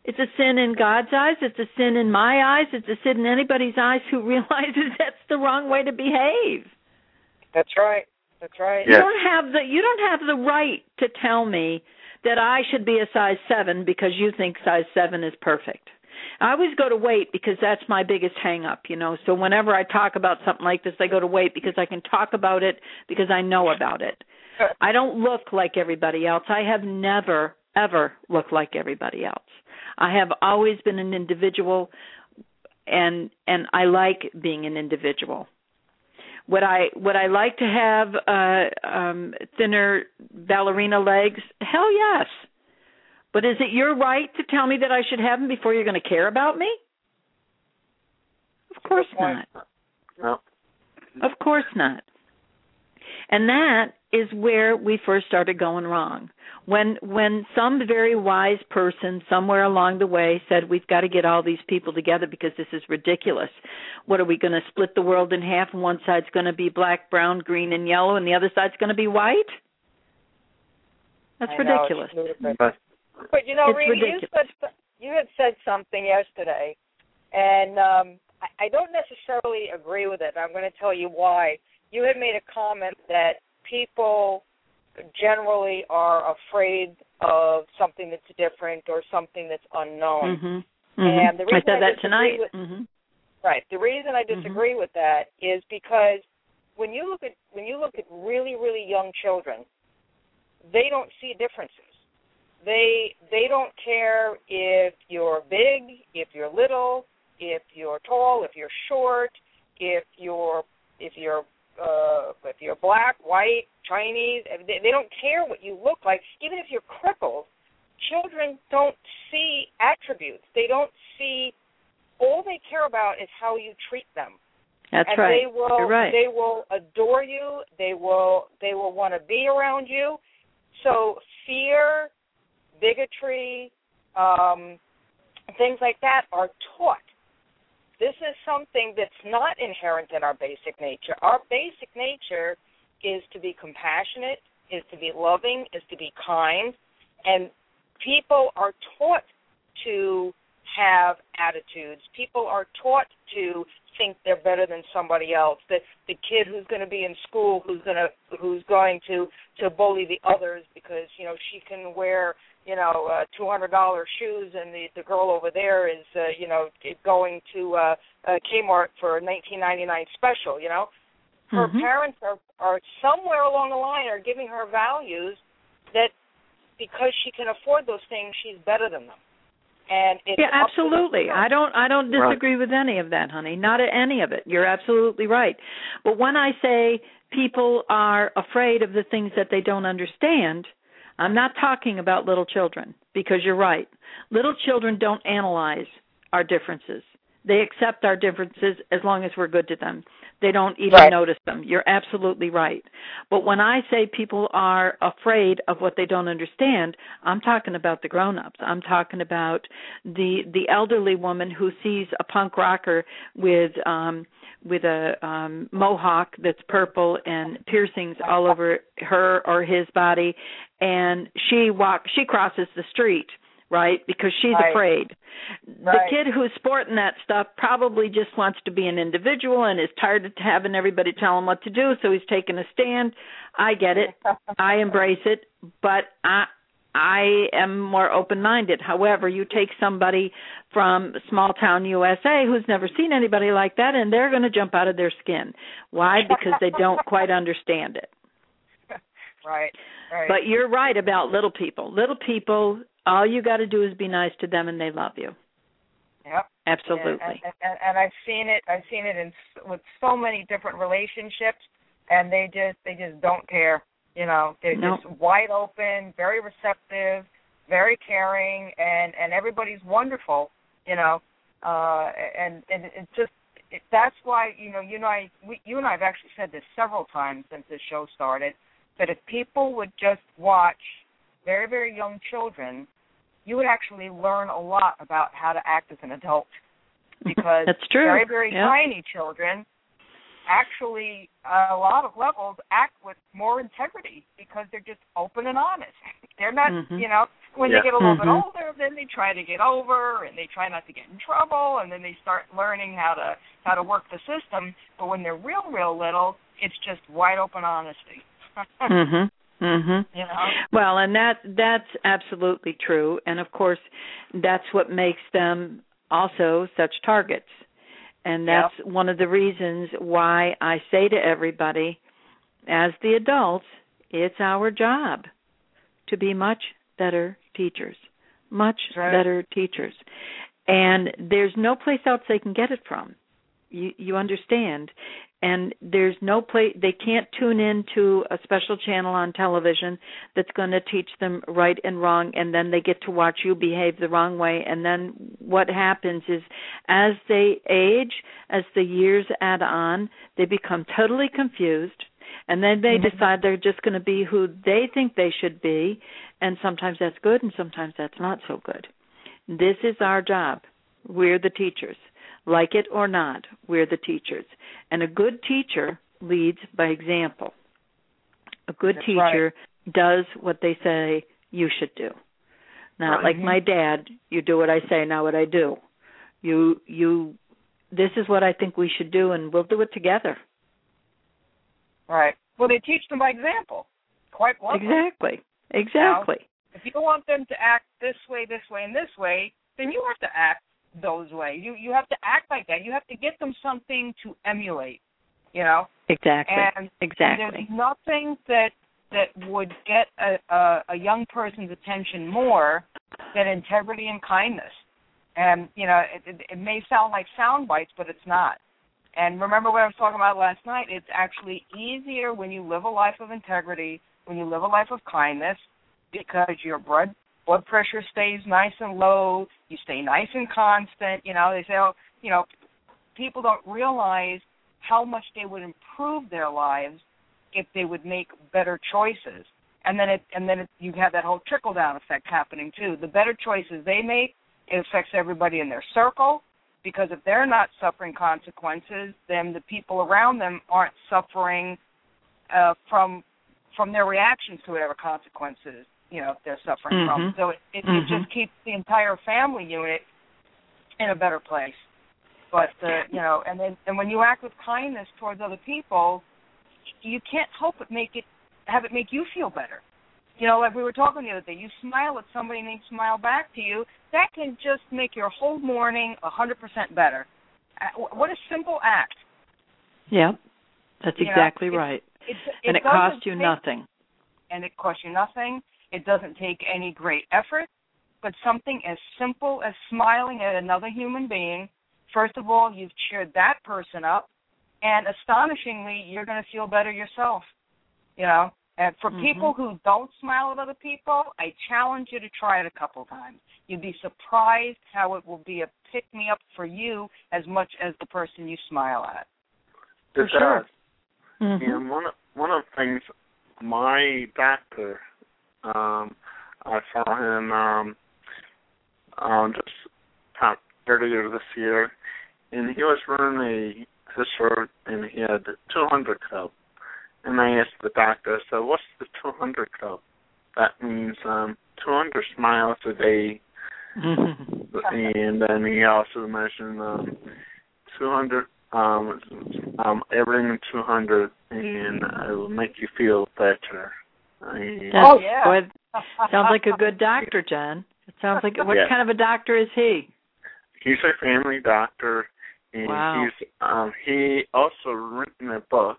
Speaker 2: It's a sin in God's eyes. It's a sin in my eyes. It's a sin in anybody's eyes who realizes that's the wrong way to behave.
Speaker 3: That's right. That's right.
Speaker 2: You don't have the you don't have the right to tell me that I should be a size seven because you think size seven is perfect. I always go to weight because that's my biggest hang up, you know. So whenever I talk about something like this, I go to weight because I can talk about it because I know about it. I don't look like everybody else. I have never, ever looked like everybody else. I have always been an individual, and and I like being an individual. Would I would I like to have uh, um, thinner ballerina legs? Hell yes. But is it your right to tell me that I should have them before you're going to care about me? Of course not.
Speaker 5: No.
Speaker 2: Of course not. And that is where we first started going wrong. When when some very wise person somewhere along the way said, we've got to get all these people together because this is ridiculous. What, are we going to split the world in half and one side's going to be black, brown, green, and yellow and the other side's going to be white? That's
Speaker 3: I know,
Speaker 2: ridiculous.
Speaker 3: But, but, you know,
Speaker 2: it's
Speaker 3: Rena, you, said, you had said something yesterday, and um, I, I don't necessarily agree with it. I'm going to tell you why. You had made a comment that people generally are afraid of something that's different or something that's unknown.
Speaker 2: Mm-hmm. Mm-hmm.
Speaker 3: And the reason
Speaker 2: I said
Speaker 3: I
Speaker 2: that tonight.
Speaker 3: With,
Speaker 2: mm-hmm.
Speaker 3: Right. The reason I disagree
Speaker 2: mm-hmm.
Speaker 3: with that is because when you look at when you look at really really young children, they don't see differences. They they don't care if you're big, if you're little, if you're tall, if you're short, if you're if you're uh, if you're black, white, Chinese. They, they don't care what you look like. Even if you're crippled, children don't see attributes. They don't see. All they care about is how you treat them.
Speaker 2: That's
Speaker 3: and
Speaker 2: right.
Speaker 3: They will,
Speaker 2: You're right.
Speaker 3: They will adore you. They will. They will want to be around you. So fear, bigotry, um, things like that are taught. This is something that's not inherent in our basic nature. Our basic nature is to be compassionate, is to be loving, is to be kind, and people are taught to have attitudes. People are taught to think they're better than somebody else. The the kid who's going to be in school who's going to who's going to, to bully the others because you know she can wear you know uh, two hundred dollars shoes and the the girl over there is uh, you know going to uh, uh, Kmart for a nineteen ninety-nine special. You know, her
Speaker 2: mm-hmm.
Speaker 3: parents are are somewhere along the line are giving her values that because she can afford those things, she's better than them. And it's
Speaker 2: yeah, absolutely. I don't I don't disagree
Speaker 5: right.
Speaker 2: with any of that, honey. Not any of it. You're absolutely right. But when I say people are afraid of the things that they don't understand, I'm not talking about little children because you're right. Little children don't analyze our differences. They accept our differences as long as we're good to them. They don't even
Speaker 3: right.
Speaker 2: notice them. You're absolutely right. But when I say people are afraid of what they don't understand, I'm talking about the grown-ups. I'm talking about the the elderly woman who sees a punk rocker with um, with a um, mohawk that's purple and piercings all over her or his body, and she walk she crosses the street. Right, because she's
Speaker 3: right.
Speaker 2: afraid.
Speaker 3: Right.
Speaker 2: The kid who's sporting that stuff probably just wants to be an individual and is tired of having everybody tell him what to do, so he's taking a stand. I get it. I embrace it, but I I am more open-minded. However, you take somebody from small-town U S A who's never seen anybody like that, and they're going to jump out of their skin. Why? Because they don't quite understand it.
Speaker 3: Right, right.
Speaker 2: But you're right about little people. Little people, all you got to do is be nice to them, and they love you.
Speaker 3: Yep.
Speaker 2: Absolutely.
Speaker 3: And, and, and, and I've seen it. I've seen it in with so many different relationships, and they just they just don't care. You know, they're
Speaker 2: nope.
Speaker 3: just wide open, very receptive, very caring, and, and everybody's wonderful. You know, uh, and and it's just it, that's why you know you know I we, you and I have actually said this several times since this show started. That if people would just watch very, very young children, you would actually learn a lot about how to act as an adult. Because
Speaker 2: That's true.
Speaker 3: very, very
Speaker 2: yep.
Speaker 3: tiny children actually, uh, a lot of levels, act with more integrity because they're just open and honest. They're not,
Speaker 2: mm-hmm.
Speaker 3: you know,
Speaker 6: When
Speaker 5: yeah.
Speaker 6: they get a little
Speaker 2: mm-hmm.
Speaker 6: bit older, then they try to get over, and they try not to get in trouble, and then they start learning how to how to work the system. But when they're real, real little, it's just wide open honesty.
Speaker 2: mhm. Mhm.
Speaker 6: You know?
Speaker 2: Well, and that that's absolutely true, and of course, that's what makes them also such targets. And that's
Speaker 6: yep.
Speaker 2: one of the reasons why I say to everybody, as the adults, it's our job to be much better teachers, much
Speaker 6: right.
Speaker 2: better teachers. And there's no place else they can get it from. You, you understand? And there's no place, they can't tune in to a special channel on television that's going to teach them right and wrong, and then they get to watch you behave the wrong way. And then what happens is, as they age, as the years add on, they become totally confused, and then they
Speaker 6: mm-hmm.
Speaker 2: decide they're just going to be who they think they should be, and sometimes that's good and sometimes that's not so good. This is our job. We're the teachers. Like it or not, we're the teachers. And a good teacher leads by example. A good
Speaker 6: That's
Speaker 2: teacher
Speaker 6: right.
Speaker 2: does what they say you should do. Not
Speaker 6: right.
Speaker 2: like my dad, you do what I say, not what I do. You, you. This is what I think we should do, and we'll do it together.
Speaker 6: Right. Well, they teach them by example, quite bluntly.
Speaker 2: Exactly. Exactly.
Speaker 6: Now, if you want them to act this way, this way, and this way, then you have to act those ways. You you have to act like that. You have to get them something to emulate, you know?
Speaker 2: Exactly.
Speaker 6: And,
Speaker 2: exactly.
Speaker 6: and there's nothing that that would get a, a, a young person's attention more than integrity and kindness. And, you know, it, it, it may sound like sound bites, but it's not. And remember what I was talking about last night? It's actually easier when you live a life of integrity, when you live a life of kindness, because your blood blood pressure stays nice and low, you stay nice and constant. You know, they say, oh, you know, people don't realize how much they would improve their lives if they would make better choices. And then it, and then it, you have that whole trickle-down effect happening, too. The better choices they make, it affects everybody in their circle, because if they're not suffering consequences, then the people around them aren't suffering uh, from from their reactions to whatever consequences, you know, they're suffering
Speaker 2: mm-hmm.
Speaker 6: from. So it, it,
Speaker 2: mm-hmm.
Speaker 6: it just keeps the entire family unit in a better place. But, uh, you know, and then and when you act with kindness towards other people, you can't help but make it, have it make you feel better. You know, like we were talking the other day, you smile at somebody and they smile back to you, that can just make your whole morning one hundred percent better. What a simple act.
Speaker 2: Yeah, that's
Speaker 6: you
Speaker 2: exactly
Speaker 6: know, it,
Speaker 2: right.
Speaker 6: It, it,
Speaker 2: and
Speaker 6: it
Speaker 2: it costs you
Speaker 6: take,
Speaker 2: nothing.
Speaker 6: And it costs you nothing. It doesn't take any great effort, but something as simple as smiling at another human being. First of all, you've cheered that person up, and astonishingly, you're going to feel better yourself. You know, and for
Speaker 2: mm-hmm.
Speaker 6: people who don't smile at other people, I challenge you to try it a couple times. You'd be surprised how it will be a pick-me-up for you as much as the person you smile at.
Speaker 2: For
Speaker 5: it
Speaker 2: sure.
Speaker 5: Does.
Speaker 2: Mm-hmm.
Speaker 5: And one of, one of the things, my doctor, um, I saw him um, um, just about earlier this year, and he was running a, his shirt, and he had the two hundred club. And I asked the doctor, I said, what's the two hundred club? That means um, two hundred smiles a day. And then he also mentioned um, two hundred, um, um, everything two hundred, and it will make you feel better. I,
Speaker 6: oh, yeah.
Speaker 2: Boy, sounds like a good doctor, John. It sounds like, what
Speaker 5: yeah.
Speaker 2: kind of a doctor is he?
Speaker 5: He's a family doctor, and
Speaker 2: wow.
Speaker 5: he's um, he also written a book,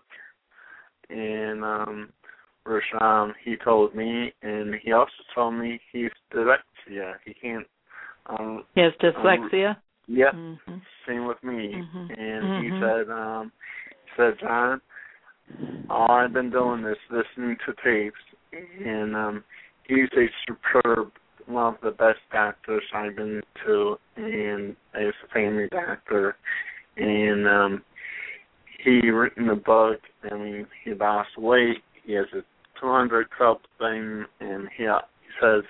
Speaker 5: and um, which um, he told me, and he also told me he's dyslexia. He can't. Um,
Speaker 2: he has dyslexia.
Speaker 5: Um, yep.
Speaker 2: Mm-hmm.
Speaker 5: Same with me.
Speaker 2: Mm-hmm.
Speaker 5: And
Speaker 2: mm-hmm.
Speaker 5: he said, um, he said, John, all I've been doing is listening to tapes, and um, he's a superb, one of the best doctors I've been to, and as a family doctor, and um, he written a book. I mean, he lost weight. He has a two hundred club thing, and he, he says,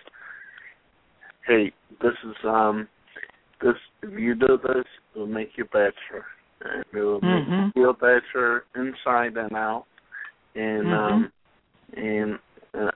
Speaker 5: hey, this is um, this. If you do this, it will make you better. And it will
Speaker 2: mm-hmm.
Speaker 5: make you feel better inside and out. And
Speaker 2: mm-hmm.
Speaker 5: um, and uh,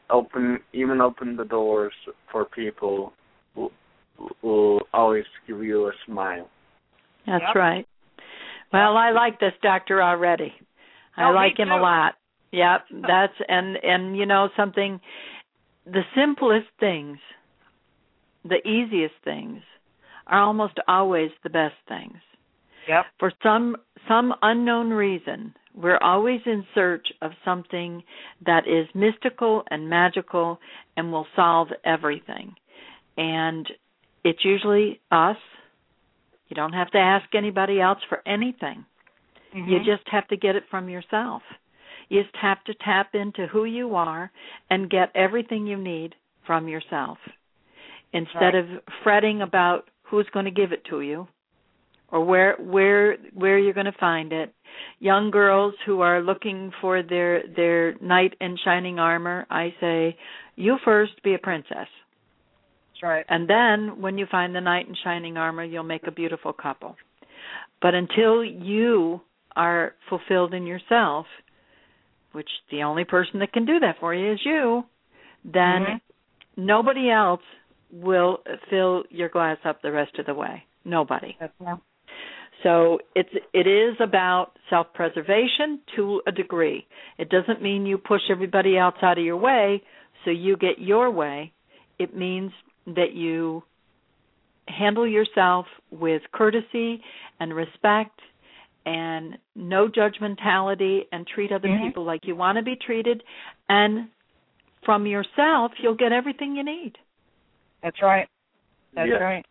Speaker 5: open even open the doors for people who will always give you a smile.
Speaker 2: That's
Speaker 6: Yep.
Speaker 2: right. Well, I like this doctor already. I
Speaker 6: Oh, me
Speaker 2: like him a
Speaker 6: too.
Speaker 2: lot. Yep, that's and and you know something, the simplest things, the easiest things are almost always the best things.
Speaker 6: Yep.
Speaker 2: For some some unknown reason, we're always in search of something that is mystical and magical and will solve everything. And it's usually us. You don't have to ask anybody else for anything.
Speaker 6: Mm-hmm.
Speaker 2: You just have to get it from yourself. You just have to tap into who you are and get everything you need from yourself. Instead
Speaker 6: Right.
Speaker 2: of fretting about who's going to give it to you or where where where you're going to find it. Young girls who are looking for their their knight in shining armor, I say, you first be a princess.
Speaker 6: That's right.
Speaker 2: And then when you find the knight in shining armor, you'll make a beautiful couple. But until you are fulfilled in yourself, which the only person that can do that for you is you, then
Speaker 6: Mm-hmm.
Speaker 2: nobody else will fill your glass up the rest of the way. Nobody.
Speaker 6: That's right.
Speaker 2: So it's it is about self-preservation to a degree. It doesn't mean you push everybody else out of your way so you get your way. It means that you handle yourself with courtesy and respect and no judgmentality and treat other
Speaker 6: Mm-hmm.
Speaker 2: people like you want to be treated. And from yourself, you'll get everything you need.
Speaker 6: That's right. That's
Speaker 5: Yes.
Speaker 6: right.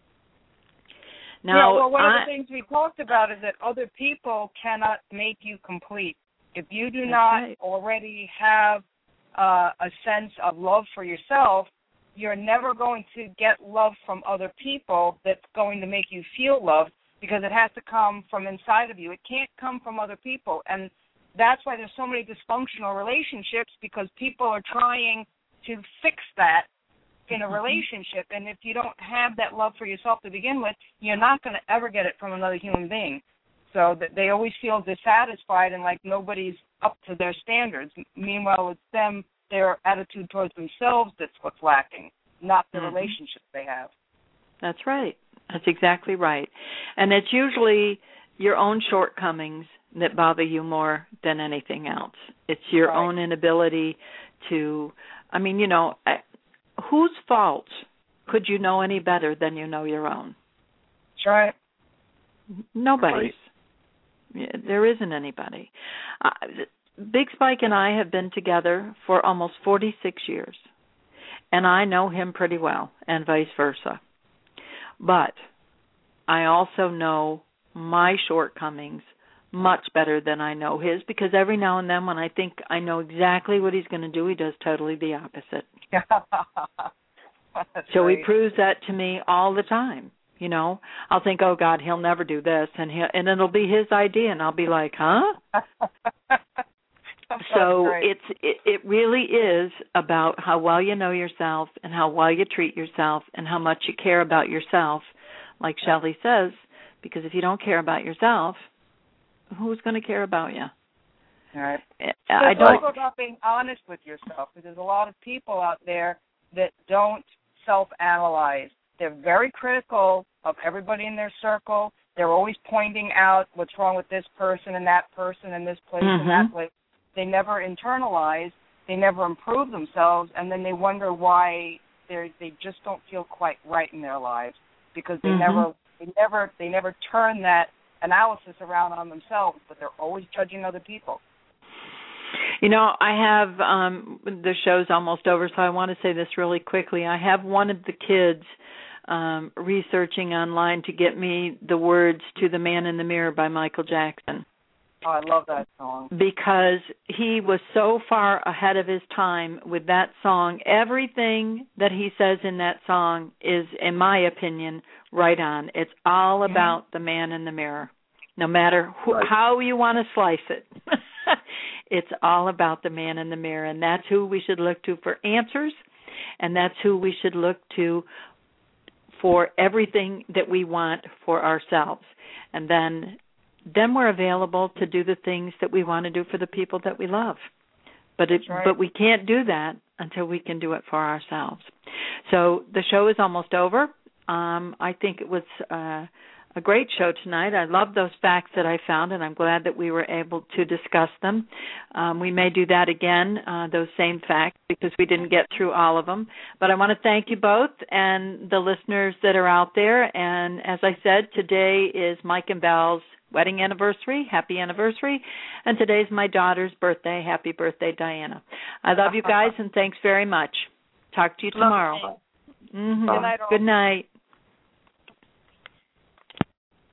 Speaker 2: Now,
Speaker 6: yeah, well, one
Speaker 2: I,
Speaker 6: of the things we talked about is that other people cannot make you complete. If you do
Speaker 2: That's
Speaker 6: not
Speaker 2: right.
Speaker 6: already have uh, a sense of love for yourself, you're never going to get love from other people that's going to make you feel loved, because it has to come from inside of you. It can't come from other people. And that's why there's so many dysfunctional relationships, because people are trying to fix that in a relationship. And if you don't have that love for yourself to begin with, you're not going to ever get it from another human being. So that they always feel dissatisfied and like nobody's up to their standards. Meanwhile, it's them, their attitude towards themselves that's what's lacking, not the
Speaker 2: Mm-hmm.
Speaker 6: relationships they have.
Speaker 2: That's right. That's exactly right. And it's usually your own shortcomings that bother you more than anything else. It's your
Speaker 6: Right.
Speaker 2: own inability to, I mean, you know, whose fault could you know any better than you know your own?
Speaker 6: That's right.
Speaker 2: Nobody's. Yeah, there isn't anybody. Uh, Big Spike and I have been together for almost forty-six years, and I know him pretty well, and vice versa. But I also know my shortcomings much better than I know his, because every now and then when I think I know exactly what he's going to do, he does totally the opposite. So
Speaker 6: great.
Speaker 2: he proves that to me all the time. You know, I'll think, oh God, he'll never do this, and he and it'll be his idea, and I'll be like, huh? So
Speaker 6: great.
Speaker 2: it's it, it really is about how well you know yourself and how well you treat yourself and how much you care about yourself, like Shelley says, because if you don't care about yourself, who's going to care about you?
Speaker 6: All right.
Speaker 2: I
Speaker 6: It's
Speaker 2: don't.
Speaker 6: also about being honest with yourself, because there's a lot of people out there that don't self-analyze. They're very critical of everybody in their circle. They're always pointing out what's wrong with this person and that person and this place
Speaker 2: Mhm.
Speaker 6: and that place. They never internalize. They never improve themselves, and then they wonder why they they just don't feel quite right in their lives, because they
Speaker 2: Mhm.
Speaker 6: never they never they never turn that analysis around on themselves, but they're always judging other people.
Speaker 2: You know, I have, um, the show's almost over, so I want to say this really quickly. I have one of the kids um, researching online to get me the words to The Man in the Mirror by Michael Jackson.
Speaker 6: Oh, I love that song.
Speaker 2: Because he was so far ahead of his time with that song. Everything that he says in that song is, in my opinion, right on. It's all
Speaker 6: Mm-hmm.
Speaker 2: about the man in the mirror, no matter who,
Speaker 5: Right.
Speaker 2: how you want to slice it. It's all about the man in the mirror, and that's who we should look to for answers, and that's who we should look to for everything that we want for ourselves. And then then we're available to do the things that we want to do for the people that we love. But it,
Speaker 6: right.
Speaker 2: but we can't do that until we can do it for ourselves. So the show is almost over. Um, I think it was uh, a great show tonight. I love those facts that I found, and I'm glad that we were able to discuss them. Um, we may do that again, uh, those same facts, because we didn't get through all of them. But I want to thank you both and the listeners that are out there. And as I said, today is Mike and Val's wedding anniversary. Happy anniversary. And today's my daughter's birthday. Happy birthday, Diana. I love you guys, and thanks very much. Talk to you tomorrow. Mm-hmm.
Speaker 6: Good night.
Speaker 2: Good night.